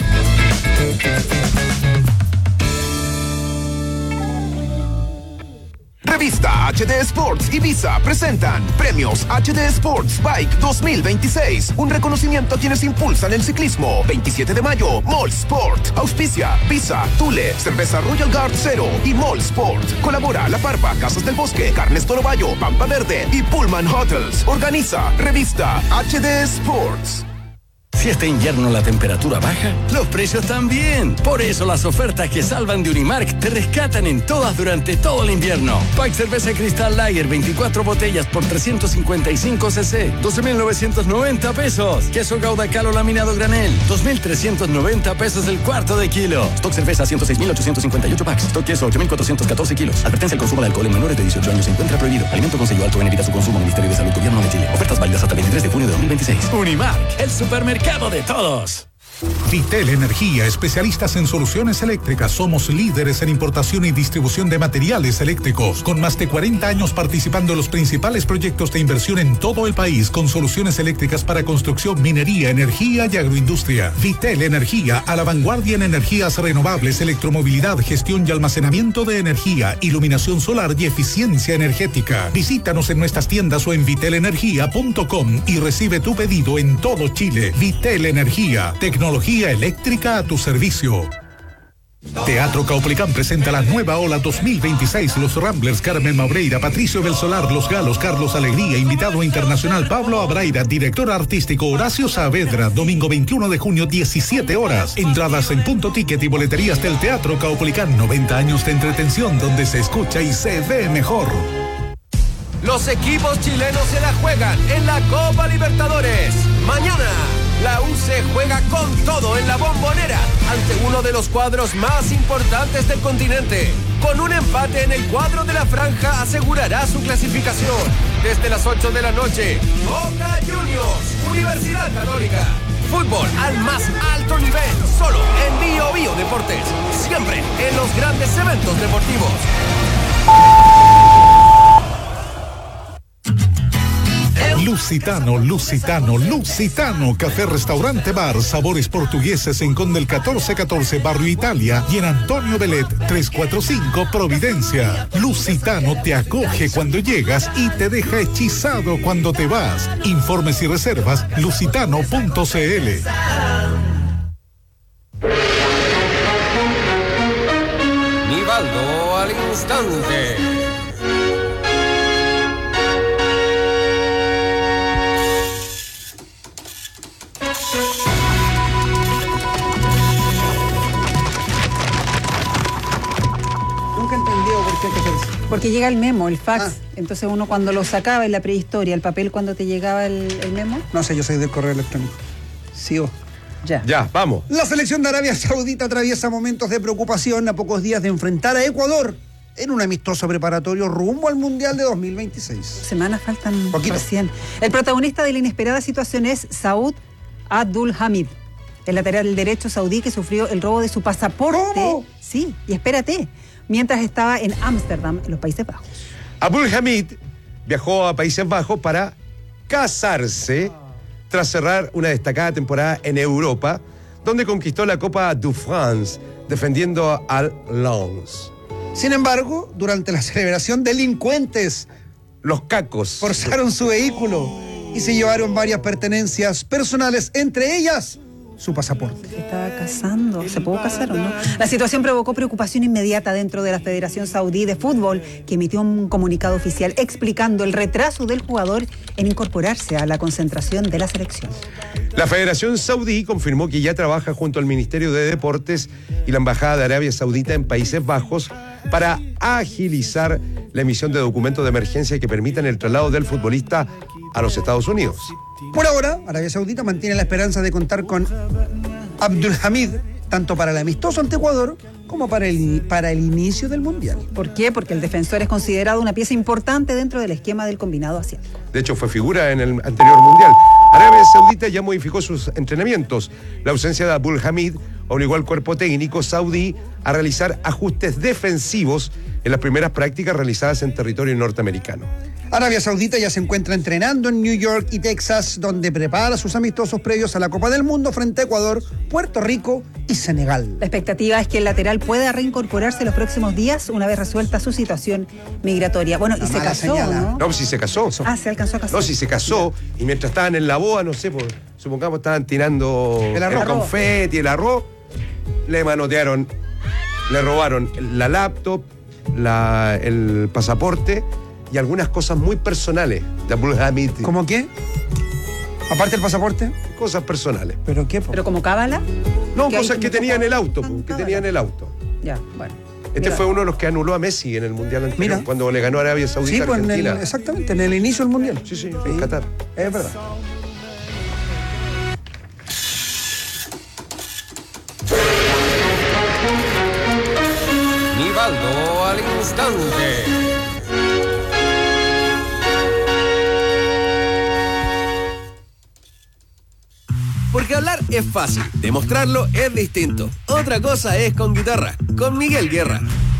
Revista H D Sports y Visa presentan Premios H D Sports Bike dos mil veintiséis. Un reconocimiento a quienes impulsan el ciclismo. veintisiete de mayo, Mall Sport. Auspicia, Visa, Tule, Cerveza Royal Guard Cero y Mall Sport. Colabora La Parva, Casas del Bosque, Carnes Toro Bayo, Pampa Verde y Pullman Hotels. Organiza Revista H D Sports. Si este invierno la temperatura baja, los precios también. Por eso las ofertas que salvan de Unimark te rescatan en todas durante todo el invierno. Pack cerveza Cristal Lager, veinticuatro botellas por trescientos cincuenta y cinco cc, doce mil novecientos noventa pesos. Queso Gouda Calo laminado granel, dos mil trescientos noventa pesos el cuarto de kilo. Stock cerveza, ciento seis mil ochocientos cincuenta y ocho packs. Stock queso, ocho mil cuatrocientos catorce kilos. Advertencia: el consumo de alcohol en menores de dieciocho años se encuentra prohibido. Alimento con sello alto en evita su consumo. Ministerio de Salud, Gobierno de Chile. Ofertas válidas hasta el veintitrés de junio de dos mil veintiséis. Unimark, el supermercado de todos. Vitel Energía, especialistas en soluciones eléctricas. Somos líderes en importación y distribución de materiales eléctricos, con más de cuarenta años participando en los principales proyectos de inversión en todo el país, con soluciones eléctricas para construcción, minería, energía y agroindustria. Vitel Energía, a la vanguardia en energías renovables, electromovilidad, gestión y almacenamiento de energía, iluminación solar y eficiencia energética. Visítanos en nuestras tiendas o en vitel energía punto com y recibe tu pedido en todo Chile. Vitel Energía, tecnología eléctrica a tu servicio. Teatro Caupolicán presenta la nueva ola dos mil veintiséis. Los Ramblers, Carmen Maureira, Patricio Belsolar, Los Galos, Carlos Alegría, invitado internacional Pablo Abraira, director artístico Horacio Saavedra. Domingo veintiuno de junio, diecisiete horas. Entradas en Punto Ticket y boleterías del Teatro Caupolicán. noventa años de entretención donde se escucha y se ve mejor. Los equipos chilenos se la juegan en la Copa Libertadores. Mañana, la U C juega con todo en la Bombonera ante uno de los cuadros más importantes del continente. Con un empate en el cuadro de la franja asegurará su clasificación. Desde las ocho de la noche, Boca Juniors, Universidad Católica. Fútbol al más alto nivel, solo en Bio Bio Deportes. Siempre en los grandes eventos deportivos. Lusitano, Lusitano, Lusitano, café, restaurante, bar, sabores portugueses en Conde el catorce catorce, Barrio Italia, y en Antonio Belet trescientos cuarenta y cinco, Providencia. Lusitano te acoge cuando llegas y te deja hechizado cuando te vas. Informes y reservas, lusitano punto c l. Nivaldo al instante. Nunca he entendido por qué hay que hacer eso. Porque llega el memo, el fax. Ah. Entonces uno cuando lo sacaba en la prehistoria, el papel cuando te llegaba el, el memo. No sé, yo soy del correo electrónico. Sigo. Ya. Ya, vamos. La selección de Arabia Saudita atraviesa momentos de preocupación a pocos días de enfrentar a Ecuador en un amistoso preparatorio rumbo al Mundial de dos mil veintiséis. Semanas faltan Poquito. recién. El protagonista de la inesperada situación es Saud Abdul Hamid, el lateral derecho saudí que sufrió el robo de su pasaporte. ¿Cómo? Sí, y espérate, mientras estaba en Ámsterdam, en los Países Bajos. Abdul Hamid viajó a Países Bajos para casarse tras cerrar una destacada temporada en Europa, donde conquistó la Copa de France, defendiendo al Lens. Sin embargo, durante la celebración, delincuentes, los cacos, forzaron su vehículo y se llevaron varias pertenencias personales, entre ellas su pasaporte. Se estaba casando. ¿Se pudo casar o no? La situación provocó preocupación inmediata dentro de la Federación Saudí de Fútbol, que emitió un comunicado oficial explicando el retraso del jugador en incorporarse a la concentración de la selección. La Federación Saudí confirmó que ya trabaja junto al Ministerio de Deportes y la Embajada de Arabia Saudita en Países Bajos para agilizar la emisión de documentos de emergencia que permitan el traslado del futbolista a los Estados Unidos. Por ahora, Arabia Saudita mantiene la esperanza de contar con Abdul Hamid, tanto para el amistoso ante Ecuador como para el, para el inicio del Mundial. ¿Por qué? Porque el defensor es considerado una pieza importante dentro del esquema del combinado asiático. De hecho, fue figura en el anterior Mundial. Arabia Saudita ya modificó sus entrenamientos. La ausencia de Abdul Hamid obligó al cuerpo técnico saudí a realizar ajustes defensivos en las primeras prácticas realizadas en territorio norteamericano. Arabia Saudita ya se encuentra entrenando en New York y Texas, donde prepara sus amistosos previos a la Copa del Mundo frente a Ecuador, Puerto Rico y Senegal. La expectativa es que el lateral pueda reincorporarse los próximos días una vez resuelta su situación migratoria. Bueno, La y se mala casó, señal, ¿no? No, si se casó. Ah, se alcanzó a casar. No, si se casó, y mientras estaban en la boda, no sé, pues, supongamos estaban tirando El arroz. confeti, el arroz, le manotearon, le robaron la laptop, la, el pasaporte y algunas cosas muy personales de Abdul Hamid. ¿Cómo qué? Aparte del pasaporte. Cosas personales. ¿Pero qué? Po? ¿Pero como cábala? No, ¿Que cosas hay que mucho tenía en el auto, cábala? que tenía en el auto. Ya, bueno. Este Mira. fue uno de los que anuló a Messi en el Mundial anterior, Mira. cuando le ganó a Arabia Saudita Sí, a pues en el, Argentina. exactamente, en el inicio del Mundial. Sí, sí, en Qatar. Es verdad. Nivaldo al instante. Porque hablar es fácil, demostrarlo es distinto. Otra cosa es con guitarra, con Miguel Guerra.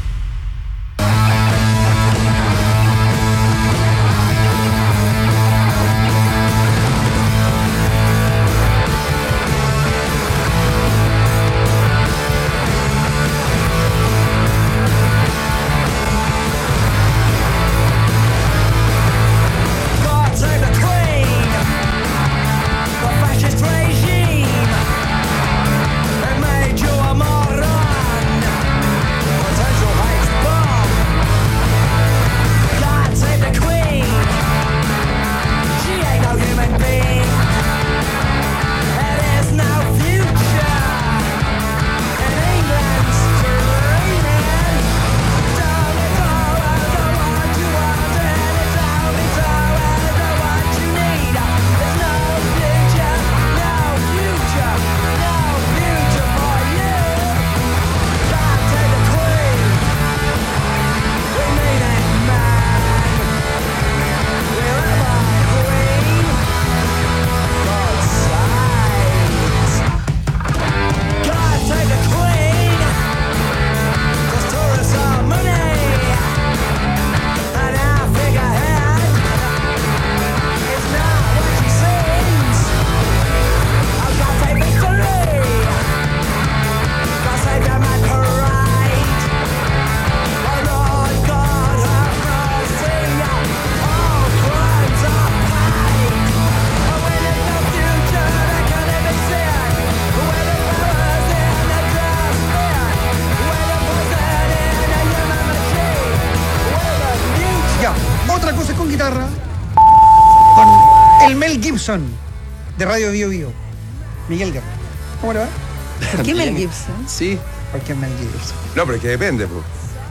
Gibson, de Radio Bio Bio. Miguel Guerra. ¿Cómo le va? ¿Por qué Mel Gibson? Sí. ¿Por qué Mel Gibson? No, pero es que depende, pues.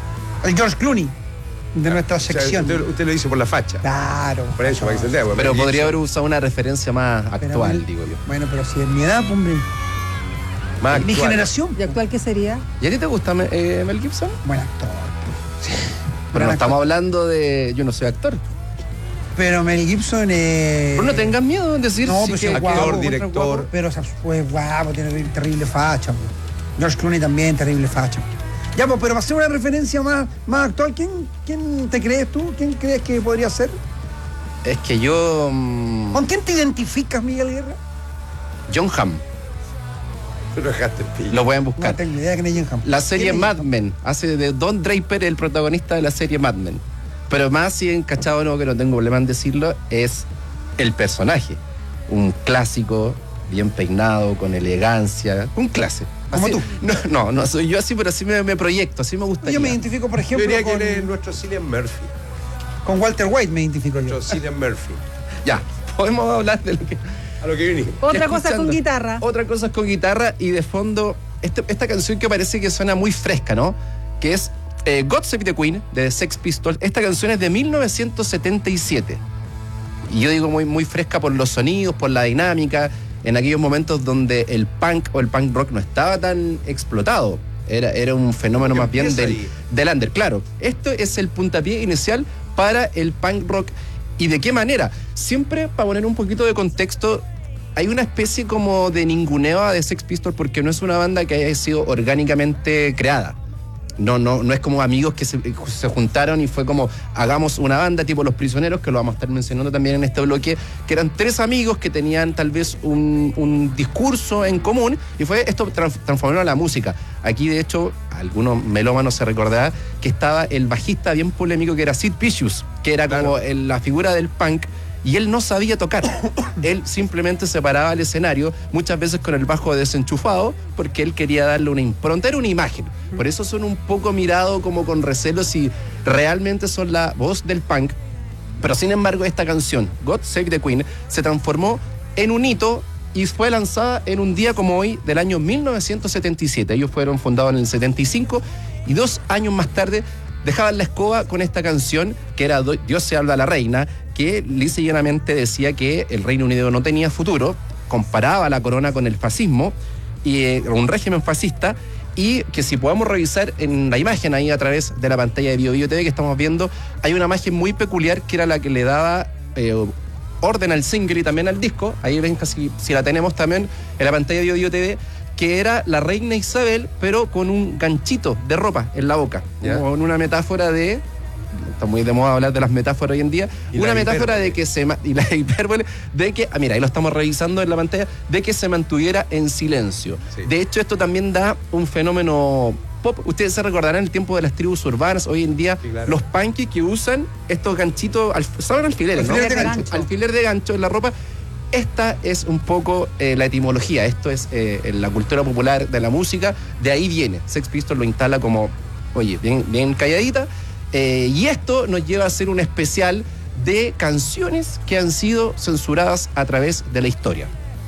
El George Clooney de nuestra sección. O sea, usted, usted lo dice por la facha. Claro. Por eso, para que se entienda. Pues, Pero Mel podría Gibson. haber usado una referencia más actual, Mel- digo yo. Bueno, pero si en mi edad, pues, hombre. Más Mi actual. generación. ¿Y actual qué sería? ¿Y a ti te gusta eh, Mel Gibson? Buen actor. Sí. Pero no estamos hablando de... Yo no soy actor. Pero Mel Gibson es... Pero no tengas miedo en decir no, sí pues que es actor, guapo, director. guapo, pero o sea, pues guapo, tiene terrible facha. Pues. George Clooney también, terrible facha. Ya, pues, pero para hacer una referencia más, más actual, ¿quién, ¿quién te crees tú? ¿Quién crees que podría ser? Es que yo... Mmm... ¿Con quién te identificas, Miguel Guerra? John Hamm. Lo pueden buscar. No tengo idea de quién es John Hamm. La serie Mad Men. Hace de Don Draper el protagonista de la serie Mad Men. Pero más si encachado no, que no tengo problema en decirlo, es el personaje. Un clásico, bien peinado, con elegancia. Un clase. Como así, tú. No, no, no soy yo así, pero así me, me proyecto, así me gusta. Yo me identifico, por ejemplo, yo diría con... que él es nuestro Cillian Murphy. Con Walter White me identifico nuestro yo. Cillian Murphy. Ya, podemos hablar de lo que... A lo que vinimos. Otra cosa con guitarra. Otra cosa es con guitarra y de fondo este, esta canción que parece que suena muy fresca, ¿no? Que es eh, God Save the Queen de The Sex Pistols. Esta canción es de mil novecientos setenta y siete. Y yo digo muy, muy fresca por los sonidos, por la dinámica, en aquellos momentos donde el punk o el punk rock no estaba tan explotado. Era, era un fenómeno más bien del, del under. Claro, esto es el puntapié inicial para el punk rock. ¿Y de qué manera? Siempre, para poner un poquito de contexto, hay una especie como de ninguneo a The Sex Pistols porque no es una banda que haya sido orgánicamente creada. No, no, no es como amigos que se, se juntaron y fue como hagamos una banda tipo Los Prisioneros, que lo vamos a estar mencionando también en este bloque, que eran tres amigos que tenían tal vez un, un discurso en común y fue esto trans, transformaron a la música. Aquí de hecho, algunos melómanos se recordarán que estaba el bajista bien polémico que era Sid Vicious, que era como claro. el, la figura del punk. Y él no sabía tocar. Él simplemente se paraba al escenario, muchas veces con el bajo desenchufado, porque él quería darle una impronta, era una imagen. Por eso son un poco mirados como con recelo si realmente son la voz del punk. Pero sin embargo, esta canción, God Save the Queen, se transformó en un hito y fue lanzada en un día como hoy del año mil novecientos setenta y siete. Ellos fueron fundados en el setenta y cinco y dos años más tarde dejaban la escoba con esta canción que era Dios se habla a la reina, que lisa y llanamente decía que el Reino Unido no tenía futuro, comparaba la corona con el fascismo y eh, un régimen fascista, y que si podemos revisar en la imagen ahí a través de la pantalla de Bio Bio T V que estamos viendo, hay una imagen muy peculiar que era la que le daba eh, orden al single y también al disco. Ahí ven casi si la tenemos también en la pantalla de Bio Bio T V, que era la reina Isabel, pero con un ganchito de ropa en la boca, ¿ya? Como en una metáfora de... Está muy de moda hablar de las metáforas hoy en día. Una metáfora hipérbole. de que se... Y la hipérbole de que... Ah, mira, ahí lo estamos revisando en la pantalla. De que se mantuviera en silencio. Sí. De hecho, esto también da un fenómeno pop. Ustedes se recordarán el tiempo de las tribus urbanas. Hoy en día, sí, claro. los punkies que usan estos ganchitos... ¿Saben alfileres, no? Alfiler de gancho. Alfiler de gancho en la ropa. Esta es un poco eh, la etimología. Esto es eh, la cultura popular de la música. De ahí viene. Sex Pistols lo instala como... Oye, bien, bien calladita. Eh, y esto nos lleva a hacer un especial de canciones que han sido censuradas a través de la historia.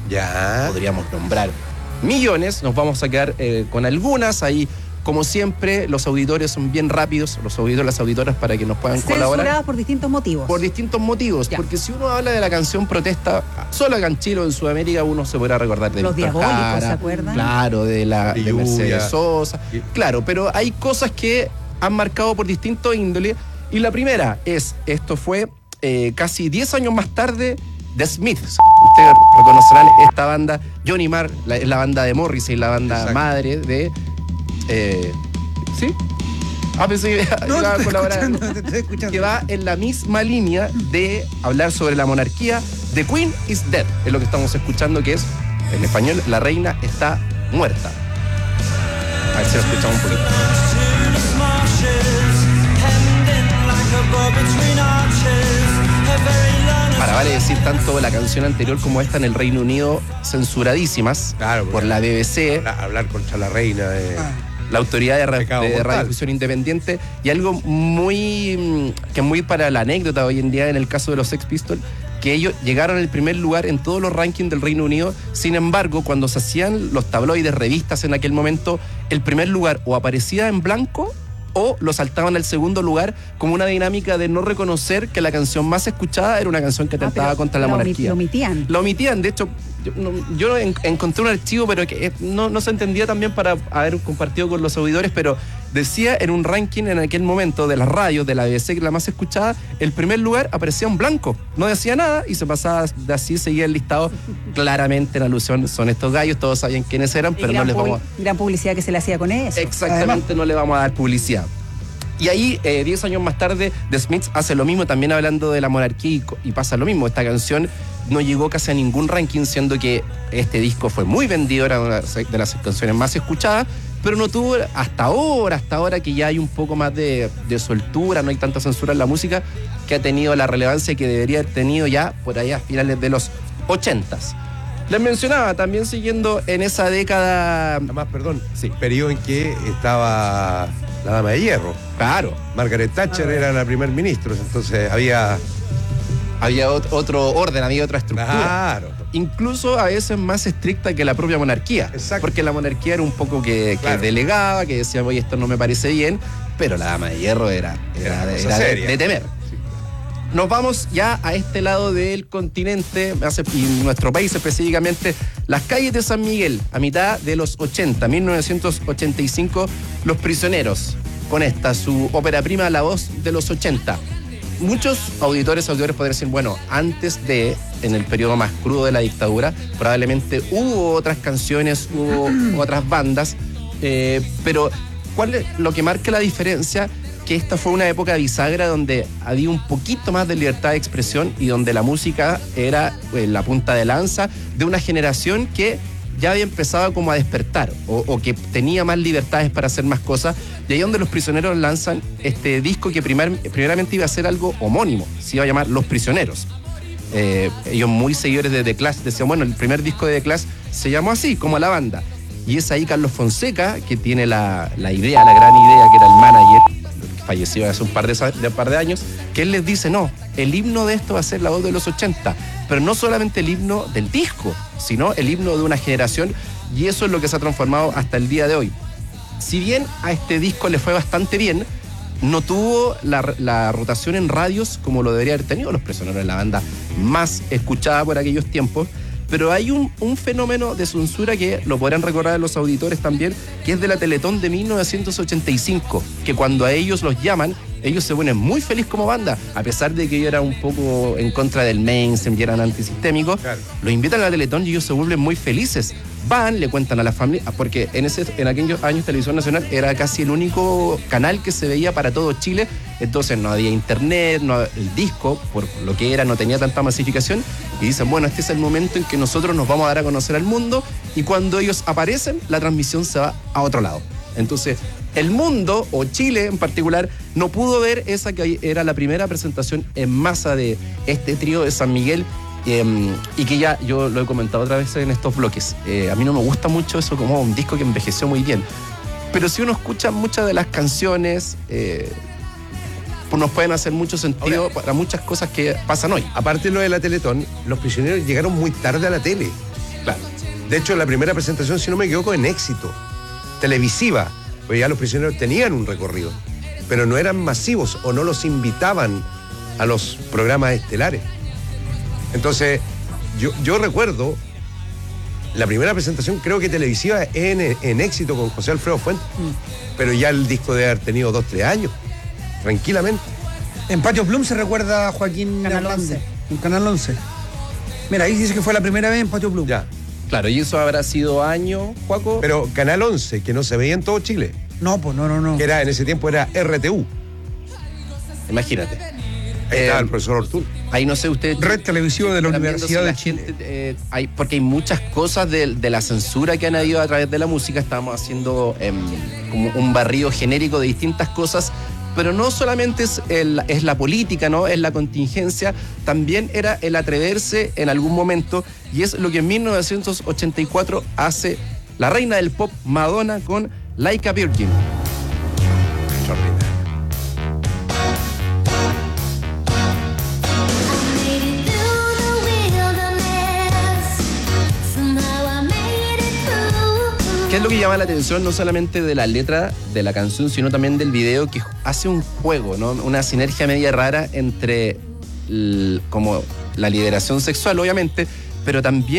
Ya. Podríamos nombrar millones, nos vamos a quedar eh, con algunas. Ahí, como siempre, los auditores son bien rápidos, los auditores, las auditoras, para que nos puedan censuradas colaborar. Censuradas por distintos motivos. Por distintos motivos, ya. Porque si uno habla de la canción protesta, solo acá en Chile o en Sudamérica, uno se podrá recordar de Los Víctor Diabólicos, Jara, ¿se acuerdan? Claro, de, la, de, de Mercedes Sosa. Sí. Claro, pero hay cosas que han marcado por distintos índoles, y la primera es, esto fue eh, casi diez años más tarde, The Smiths. Ustedes reconocerán esta banda, Johnny Marr, la, la banda de Morrissey, la banda Exacto. madre de... Eh, ¿Sí? Ah, pensé que no, iba a te colaborar. Escuchando, te estoy escuchando. Que va en la misma línea de hablar sobre la monarquía. The Queen is Dead, es lo que estamos escuchando, que es, en español, la reina está muerta. A ver si lo escuchamos un poquito. Para vale decir, tanto la canción anterior como esta en el Reino Unido censuradísimas, claro, por la B B C. Hablar, hablar contra la reina de... Ah. La autoridad de, ra de radiodifusión independiente, y algo muy que muy para la anécdota hoy en día en el caso de los Sex Pistols, que ellos llegaron al primer lugar en todos los rankings del Reino Unido. Sin embargo, cuando se hacían los tabloides, revistas en aquel momento, el primer lugar o aparecía en blanco o lo saltaban al segundo lugar, como una dinámica de no reconocer que la canción más escuchada era una canción que atentaba ah, contra la monarquía. Lo omitían. Lo omitían, de hecho, yo, no, yo en, encontré un archivo, pero que no, no se entendía también para haber compartido con los auditores, pero decía en un ranking en aquel momento de las radios, de la B B C, que la más escuchada, el primer lugar aparecía un blanco, no decía nada y se pasaba de así, seguía el listado. Claramente en alusión son estos gallos, todos sabían quiénes eran, pero no les vamos a... Gran publicidad que se le hacía con eso. Exactamente, además, no le vamos a dar publicidad. Y ahí, eh, diez años más tarde, The Smiths hace lo mismo, también hablando de la monarquía, y, y pasa lo mismo. Esta canción no llegó casi a ningún ranking, siendo que este disco fue muy vendido, era una de las canciones más escuchadas, pero no tuvo hasta ahora, hasta ahora que ya hay un poco más de, de soltura, no hay tanta censura en la música, que ha tenido la relevancia que debería haber tenido ya por allá a finales de los ochentas. Les mencionaba, también siguiendo en esa década... Además, perdón, sí, periodo en que estaba la Dama de Hierro. Claro. Margaret Thatcher ah, era la primer ministro, entonces había... Había otro orden, había otra estructura. Claro. Incluso a veces más estricta que la propia monarquía. Exacto. Porque la monarquía era un poco que, claro, que delegaba, que decía, oye, esto no me parece bien, pero la Dama de Hierro era, era, era, era de, de temer. Sí. Nos vamos ya a este lado del continente, y nuestro país específicamente, las calles de San Miguel, a mitad de los ochenta, mil novecientos ochenta y cinco, Los Prisioneros, con esta, su ópera prima, La Voz de los ochenta. Muchos auditores, auditores podrían decir, bueno, antes de, en el periodo más crudo de la dictadura, probablemente hubo otras canciones, hubo otras bandas, eh, pero ¿cuál es lo que marca la diferencia? Que esta fue una época bisagra donde había un poquito más de libertad de expresión y donde la música era eh, la punta de lanza de una generación que ya había empezado como a despertar o, o que tenía más libertades para hacer más cosas, y ahí donde Los Prisioneros lanzan este disco que primer, primeramente iba a ser algo homónimo, se iba a llamar Los Prisioneros. Eh, ellos muy seguidores de The Clash decían, bueno, el primer disco de The Clash se llamó así, como la banda, y es ahí Carlos Fonseca que tiene la, la idea, la gran idea, que era el manager, falleció hace un par de, de, un par de años, que él les dice, no, el himno de esto va a ser La Voz de los ochenta, pero no solamente el himno del disco, sino el himno de una generación, y eso es lo que se ha transformado hasta el día de hoy. Si bien a este disco le fue bastante bien, no tuvo la, la rotación en radios como lo debería haber tenido Los Prisioneros, en la banda más escuchada por aquellos tiempos, pero hay un, un fenómeno de censura que lo podrán recordar los auditores también, que es de la Teletón de mil novecientos ochenta y cinco, que cuando a ellos los llaman, ellos se ponen muy felices como banda, a pesar de que ellos eran un poco en contra del mainstream y eran antisistémicos, claro, los invitan a la Teletón y ellos se vuelven muy felices. Van, le cuentan a la familia, porque en, ese, en aquellos años Televisión Nacional era casi el único canal que se veía para todo Chile, entonces no había internet, no, el disco, por lo que era, no tenía tanta masificación, y dicen, bueno, este es el momento en que nosotros nos vamos a dar a conocer al mundo, y cuando ellos aparecen, la transmisión se va a otro lado. Entonces, el mundo, o Chile en particular, no pudo ver esa que era la primera presentación en masa de este trío de San Miguel, eh, y que ya yo lo he comentado otra vez en estos bloques. Eh, a mí no me gusta mucho eso como un disco que envejeció muy bien, pero si uno escucha muchas de las canciones, eh, pues nos pueden hacer mucho sentido. Ahora, para muchas cosas que pasan hoy. Aparte de lo de la Teletón, Los Prisioneros llegaron muy tarde a la tele. Claro. De hecho, la primera presentación, si no me equivoco, en Éxito, televisiva, pues ya Los Prisioneros tenían un recorrido, pero no eran masivos o no los invitaban a los programas estelares. Entonces, yo, yo recuerdo la primera presentación, creo que televisiva, en, en Éxito con José Alfredo Fuentes, mm. pero ya el disco debe haber tenido dos, tres años, tranquilamente. En Patio Plum se recuerda a Joaquín Canal once. En Canal once. Mira, ahí dice que fue la primera vez en Patio Plum. Ya. Claro, y eso habrá sido año, Juaco. Pero Canal once, que no se veía en todo Chile. No, pues no, no, no. Que era, en ese tiempo era R T U. Imagínate. Ahí eh, estaba el profesor Ortúl. Ahí no sé usted. Red televisiva de la Universidad de Chile. Gente, eh, hay, porque hay muchas cosas de, de la censura que han habido a través de la música. Estamos haciendo eh, como un barrido genérico de distintas cosas. Pero no solamente es, el, es la política, ¿no? Es la contingencia, también era el atreverse en algún momento, y es lo que en mil novecientos ochenta y cuatro hace la reina del pop, Madonna, con Like a Virgin. ¿Qué es lo que llama la atención? No solamente de la letra de la canción, sino también del video, que hace un juego, ¿no? Una sinergia media rara entre el, como la liberación sexual, obviamente, pero también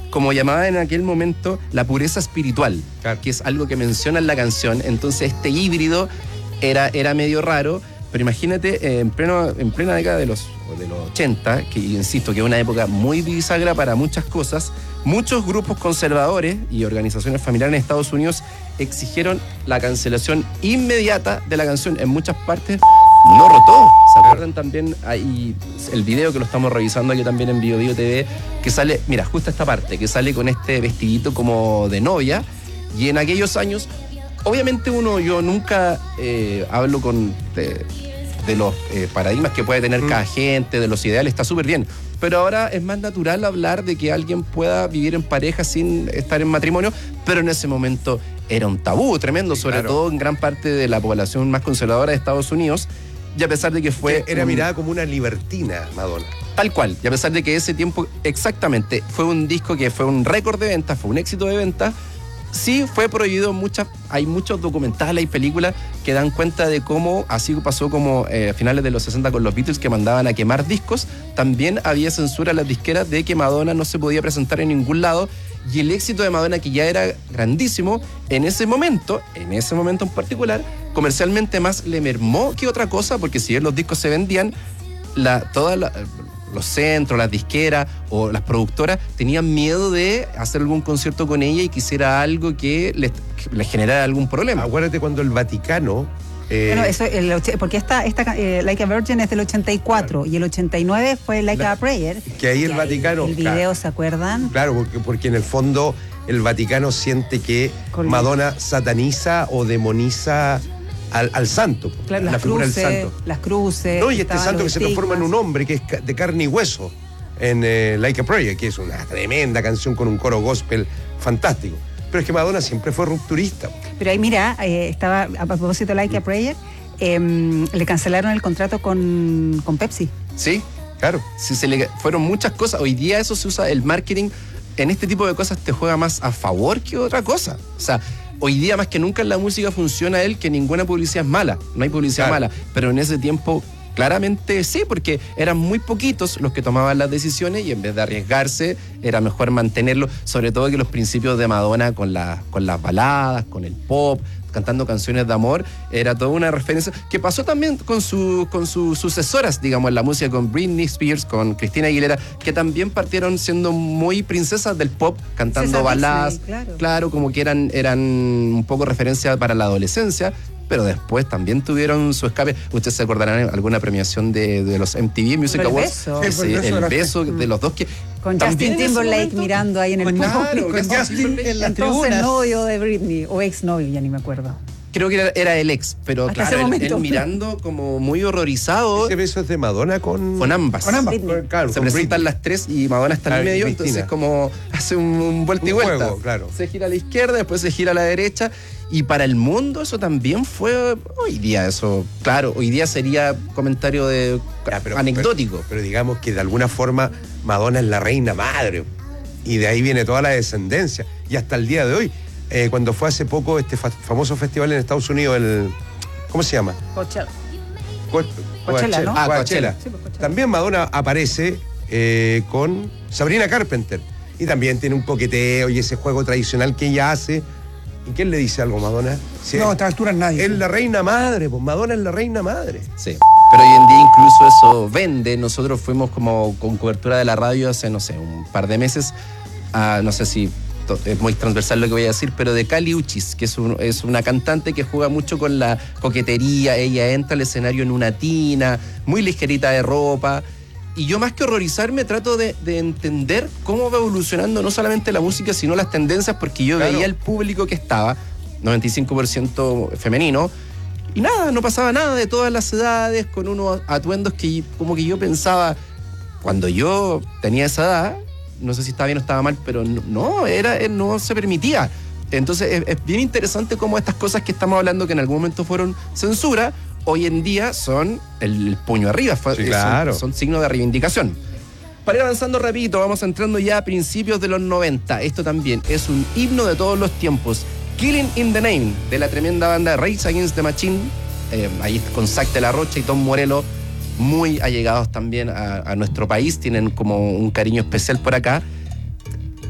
como llamaban en aquel momento, la pureza espiritual, claro, que es algo que menciona en la canción. Entonces este híbrido era, era medio raro, pero imagínate, eh, en, pleno, en plena década de los, de los ochenta, que insisto que es una época muy bisagra para muchas cosas, muchos grupos conservadores y organizaciones familiares en Estados Unidos exigieron la cancelación inmediata de la canción. En muchas partes no rotó. ¿Se acuerdan también? Hay el video que lo estamos revisando aquí también en Bio Bio T V, que sale, mira, justo esta parte, que sale con este vestidito como de novia, y en aquellos años, obviamente uno, yo nunca eh, hablo con de, de los eh, paradigmas que puede tener mm. cada gente, de los ideales, está súper bien, pero ahora es más natural hablar de que alguien pueda vivir en pareja sin estar en matrimonio, pero en ese momento era un tabú tremendo, sí, sobre claro. todo en gran parte de la población más conservadora de Estados Unidos. Y a pesar de que fue... Era un, mirada como una libertina, Madonna. Tal cual. Y a pesar de que ese tiempo, exactamente, fue un disco que fue un récord de ventas, fue un éxito de ventas, sí fue prohibido muchas... Hay muchos documentales y películas que dan cuenta de cómo, así pasó como eh, a finales de los sesenta con los Beatles, que mandaban a quemar discos. También había censura en las disqueras de que Madonna no se podía presentar en ningún lado. Y el éxito de Madonna, que ya era grandísimo, en ese momento, en ese momento en particular, comercialmente más le mermó que otra cosa, porque si bien los discos se vendían, la, todos la, los centros, las disqueras o las productoras tenían miedo de hacer algún concierto con ella y quisiera algo que les, que les generara algún problema. Acuérdate cuando el Vaticano... Eh, bueno, eso, el, porque esta, esta eh, Like a Virgin es del ochenta y cuatro, claro, y el ochenta y nueve fue Like la, a Prayer. Que ahí el Vaticano... El video, claro, ¿se acuerdan? Claro, porque, porque en el fondo el Vaticano siente que Con Madonna el... sataniza o demoniza al, al santo, claro, la las figura cruces, del santo. Las cruces. No, y este santo que se transforma en un hombre que es de carne y hueso en eh, Like a Prayer, que es una tremenda canción con un coro gospel fantástico. Pero es que Madonna siempre fue rupturista. Pero ahí mira, eh, estaba a propósito de Like a Prayer, eh, le cancelaron el contrato con, con Pepsi. Sí, claro. Sí, se le fueron muchas cosas. Hoy día eso se usa, el marketing en este tipo de cosas te juega más a favor que otra cosa. O sea, hoy día más que nunca en la música funciona él que ninguna publicidad es mala. No hay publicidad claro. mala. Pero en ese tiempo... Claramente sí, porque eran muy poquitos los que tomaban las decisiones y en vez de arriesgarse era mejor mantenerlo, sobre todo que los principios de Madonna con, la, con las baladas, con el pop, cantando canciones de amor, era toda una referencia que pasó también con, su, con sus sucesoras, digamos, en la música, con Britney Spears, con Christina Aguilera, que también partieron siendo muy princesas del pop, cantando César baladas, Disney, claro. claro, como que eran, eran un poco referencia para la adolescencia, pero después también tuvieron su escape. Ustedes se acordarán de alguna premiación de, de los M T V Music el Awards. Beso. Sí, el beso, el beso de los dos que... Con Justin Timberlake mirando ahí en el claro, público. Con Justin en las entonces novio de Britney, o ex novio, ya ni me acuerdo. Creo que era, era el ex, pero Hasta claro, él, él mirando como muy horrorizado. Ese beso es de Madonna con... Con ambas. Con ambas, claro. Se presentan Britney. Las tres y Madonna está en el medio, entonces como hace un, un vuelta un y vuelta. Juego, claro. Se gira a la izquierda, después se gira a la derecha. Y para el mundo eso también fue... Hoy día eso, claro, hoy día sería comentario de ya, pero, anecdótico. Pero, pero digamos que de alguna forma Madonna es la reina madre. Y de ahí viene toda la descendencia. Y hasta el día de hoy, eh, cuando fue hace poco este fa- famoso festival en Estados Unidos, el... ¿Cómo se llama? Coachella. Co- Coachella, ¿no? Ah, Coachella. Coachella. Sí, pues, Coachella. También Madonna aparece eh, con Sabrina Carpenter. Y también tiene un coqueteo y ese juego tradicional que ella hace. ¿Y quién le dice algo, Madonna? Si no, a esta altura nadie. Es la reina madre, pues Madonna es la reina madre. Sí. Pero hoy en día incluso eso vende. Nosotros fuimos como con cobertura de la radio hace, no sé, un par de meses. A, no sé si es muy transversal lo que voy a decir, pero de Kali Uchis, que es, un, es una cantante que juega mucho con la coquetería. Ella entra al escenario en una tina, muy ligerita de ropa. Y yo más que horrorizarme trato de, de entender cómo va evolucionando no solamente la música, sino las tendencias, porque yo claro. veía el público que estaba, noventa y cinco por ciento femenino, y nada, no pasaba nada, de todas las edades, con unos atuendos que como que yo pensaba, cuando yo tenía esa edad, no sé si estaba bien o estaba mal, pero no, no, era, no se permitía. Entonces es, es bien interesante cómo estas cosas que estamos hablando, que en algún momento fueron censura, hoy en día son el, el puño arriba, sí, claro. son, son signos de reivindicación. Para ir avanzando rapidito, vamos entrando ya a principios de los noventa. Esto también es un himno de todos los tiempos. Killing in the Name, de la tremenda banda Rage Against the Machine, eh, ahí con Zac de la Rocha y Tom Morello, muy allegados también a, a nuestro país, tienen como un cariño especial por acá.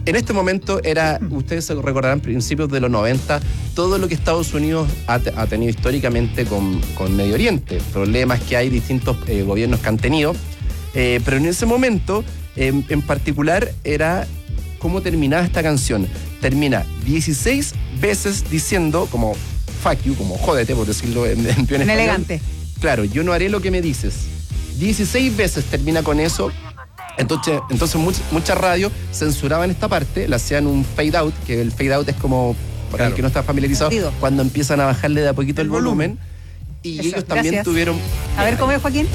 en este momento era, ustedes se recordarán, principios de los noventa, todo lo que Estados Unidos ha, ha tenido históricamente con, con Medio Oriente, problemas que hay distintos eh, gobiernos que han tenido, eh, pero en ese momento, eh, en particular, era cómo terminaba esta canción. Termina dieciséis veces diciendo como fuck you, como jódete, por decirlo en, en, en, en elegante. Claro, yo no haré lo que me dices. dieciséis veces termina con eso. Entonces, entonces much, muchas radios censuraban esta parte, le hacían un fade out, que el fade out es como, para claro. el que no está familiarizado, Digo. cuando empiezan a bajarle de a poquito el, el volumen. volumen. Y eso, ellos también gracias. tuvieron... A ver, ¿cómo es, Joaquín?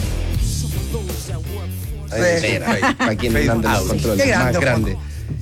Joaquín dando los controles, más grande.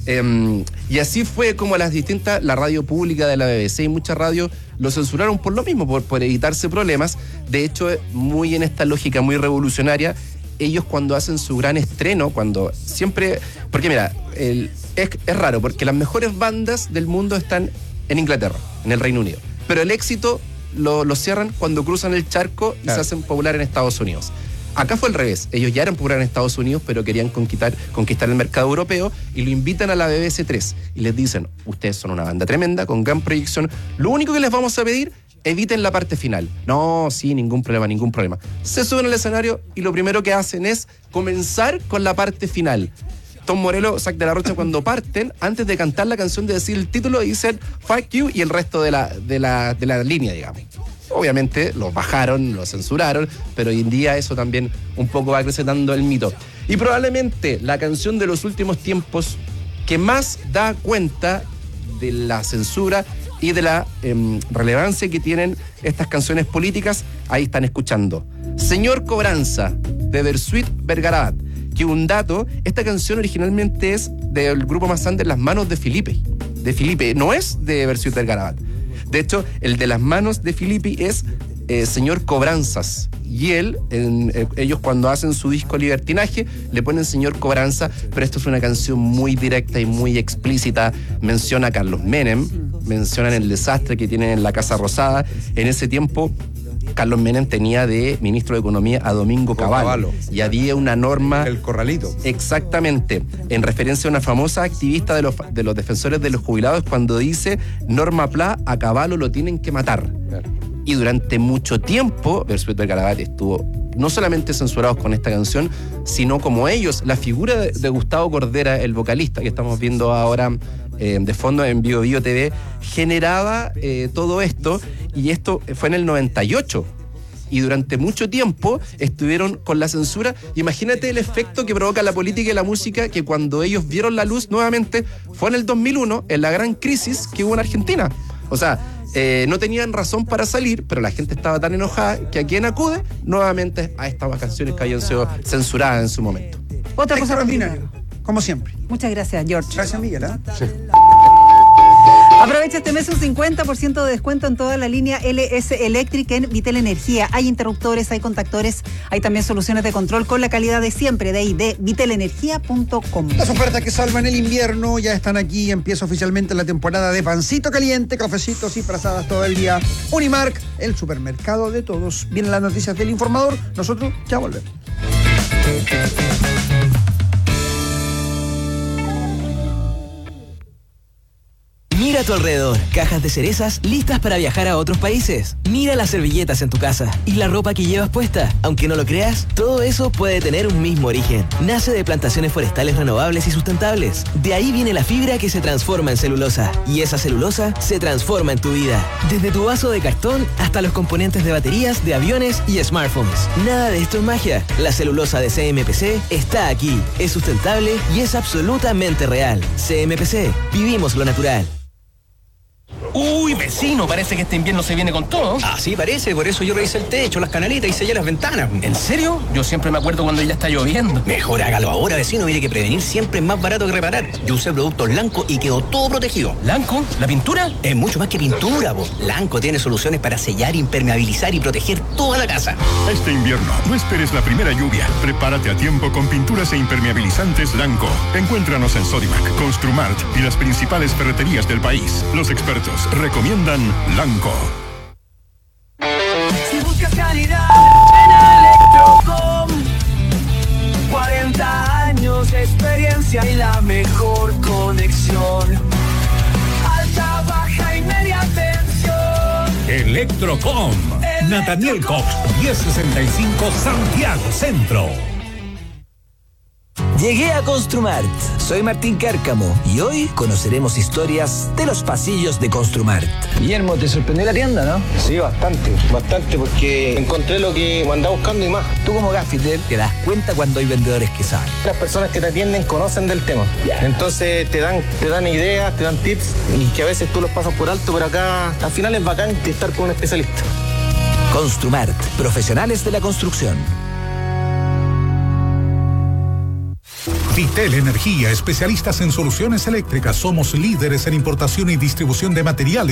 Eh, y así fue como las distintas, la radio pública de la B B C y muchas radios lo censuraron por lo mismo, por, por evitarse problemas. De hecho, muy en esta lógica muy revolucionaria, ellos cuando hacen su gran estreno, cuando siempre... Porque mira, el, es, es raro, porque las mejores bandas del mundo están en Inglaterra, en el Reino Unido. Pero el éxito lo, lo cierran cuando cruzan el charco y claro. se hacen popular en Estados Unidos. Acá fue al revés. Ellos ya eran populares en Estados Unidos, pero querían conquistar, conquistar el mercado europeo y lo invitan a la B B C tres. Y les dicen, ustedes son una banda tremenda, con gran proyección. Lo único que les vamos a pedir, eviten la parte final. No, sí, ningún problema, ningún problema. Se suben al escenario y lo primero que hacen es comenzar con la parte final. Tom Morello, Zac de la Rocha, cuando parten, antes de cantar la canción, de decir el título, dicen fuck you y el resto de la, de la, de la línea, digamos. Obviamente los bajaron, los censuraron, pero hoy en día eso también un poco va acrecentando el mito. Y probablemente la canción de los últimos tiempos que más da cuenta de la censura y de la eh, relevancia que tienen estas canciones políticas, ahí están escuchando. Señor Cobranza, de Bersuit Vergarabat. Que un dato, esta canción originalmente es del grupo Más Under, Las Manos de Felipe. De Felipe, no es de Bersuit Vergarabat. De hecho, el de Las Manos de Felipe es eh, Señor Cobranzas. Y él, en, eh, ellos cuando hacen su disco Libertinaje, le ponen Señor Cobranza, pero esto es una canción muy directa y muy explícita. Menciona a Carlos Menem, mencionan el desastre que tienen en la Casa Rosada. En ese tiempo, Carlos Menem tenía de ministro de Economía a Domingo Cavallo, Cavallo. Y había una norma... El corralito. Exactamente, en referencia a una famosa activista de los, de los defensores de los jubilados, cuando dice, Norma Pla, a Cavallo lo tienen que matar. Claro. Y durante mucho tiempo, Bersuit Vergarabat estuvo no solamente censurados con esta canción, sino como ellos, la figura de, de Gustavo Cordera, el vocalista que estamos viendo ahora eh, de fondo en Bio Bio T V, generaba eh, todo esto, y esto fue en el noventa y ocho. Y durante mucho tiempo estuvieron con la censura. Imagínate el efecto que provoca la política y la música, que cuando ellos vieron la luz nuevamente fue en el dos mil uno, en la gran crisis que hubo en Argentina. O sea, eh, no tenían razón para salir, pero la gente estaba tan enojada que a quien acude nuevamente a estas canciones que habían sido censuradas en su momento. Otra cosa extraordinaria, como siempre. Muchas gracias, George. Gracias, Miguel. ¿eh? Sí. Aprovecha este mes un cincuenta por ciento de descuento en toda la línea L S Electric en Vitel Energía. Hay interruptores, hay contactores, hay también soluciones de control con la calidad de siempre, de ahí, de vitelenergia punto com. Las ofertas que salvan el invierno ya están aquí. Empieza oficialmente la temporada de pancito caliente, cafecitos y frazadas todo el día. Unimark, el supermercado de todos. Vienen las noticias del informador. Nosotros ya volvemos. Mira a tu alrededor, cajas de cerezas listas para viajar a otros países. Mira las servilletas en tu casa y la ropa que llevas puesta. Aunque no lo creas, todo eso puede tener un mismo origen. Nace de plantaciones forestales renovables y sustentables. De ahí viene la fibra que se transforma en celulosa. Y esa celulosa se transforma en tu vida. Desde tu vaso de cartón hasta los componentes de baterías, de aviones y smartphones. Nada de esto es magia. La celulosa de C M P C está aquí. Es sustentable y es absolutamente real. C M P C. Vivimos lo natural. Uy, vecino, parece que este invierno se viene con todo. Ah, sí, parece, por eso yo revisé el techo, las canalitas y sellé las ventanas. ¿En serio? Yo siempre me acuerdo cuando ya está lloviendo. Mejor hágalo ahora, vecino, mire que prevenir siempre es más barato que reparar. Yo usé productos Lanco y quedó todo protegido. ¿Lanco? ¿La pintura? Es mucho más que pintura, po. Lanco tiene soluciones para sellar, impermeabilizar y proteger toda la casa. Este invierno, no esperes la primera lluvia. Prepárate a tiempo con pinturas e impermeabilizantes Lanco. Encuéntranos en Sodimac, Construmart y las principales ferreterías del país. Los expertos recomiendan Lanco. Si buscas calidad en Electrocom, cuarenta años de experiencia y la mejor conexión. Electrocom. Nathaniel Cox, diez sesenta y cinco, Santiago Centro. Llegué a Construmart. Soy Martín Cárcamo y hoy conoceremos historias de los pasillos de Construmart. Guillermo, ¿te sorprendió la tienda, no? Sí, bastante, bastante, porque encontré lo que andaba buscando y más. Tú como gaffiter te das cuenta cuando hay vendedores que saben. Las personas que te atienden conocen del tema. Entonces te dan, te dan ideas, te dan tips y que a veces tú los pasas por alto, pero acá al final es bacán estar con un especialista. Construmart, profesionales de la construcción. Vitel Energía, especialistas en soluciones eléctricas. Somos líderes en importación y distribución de materiales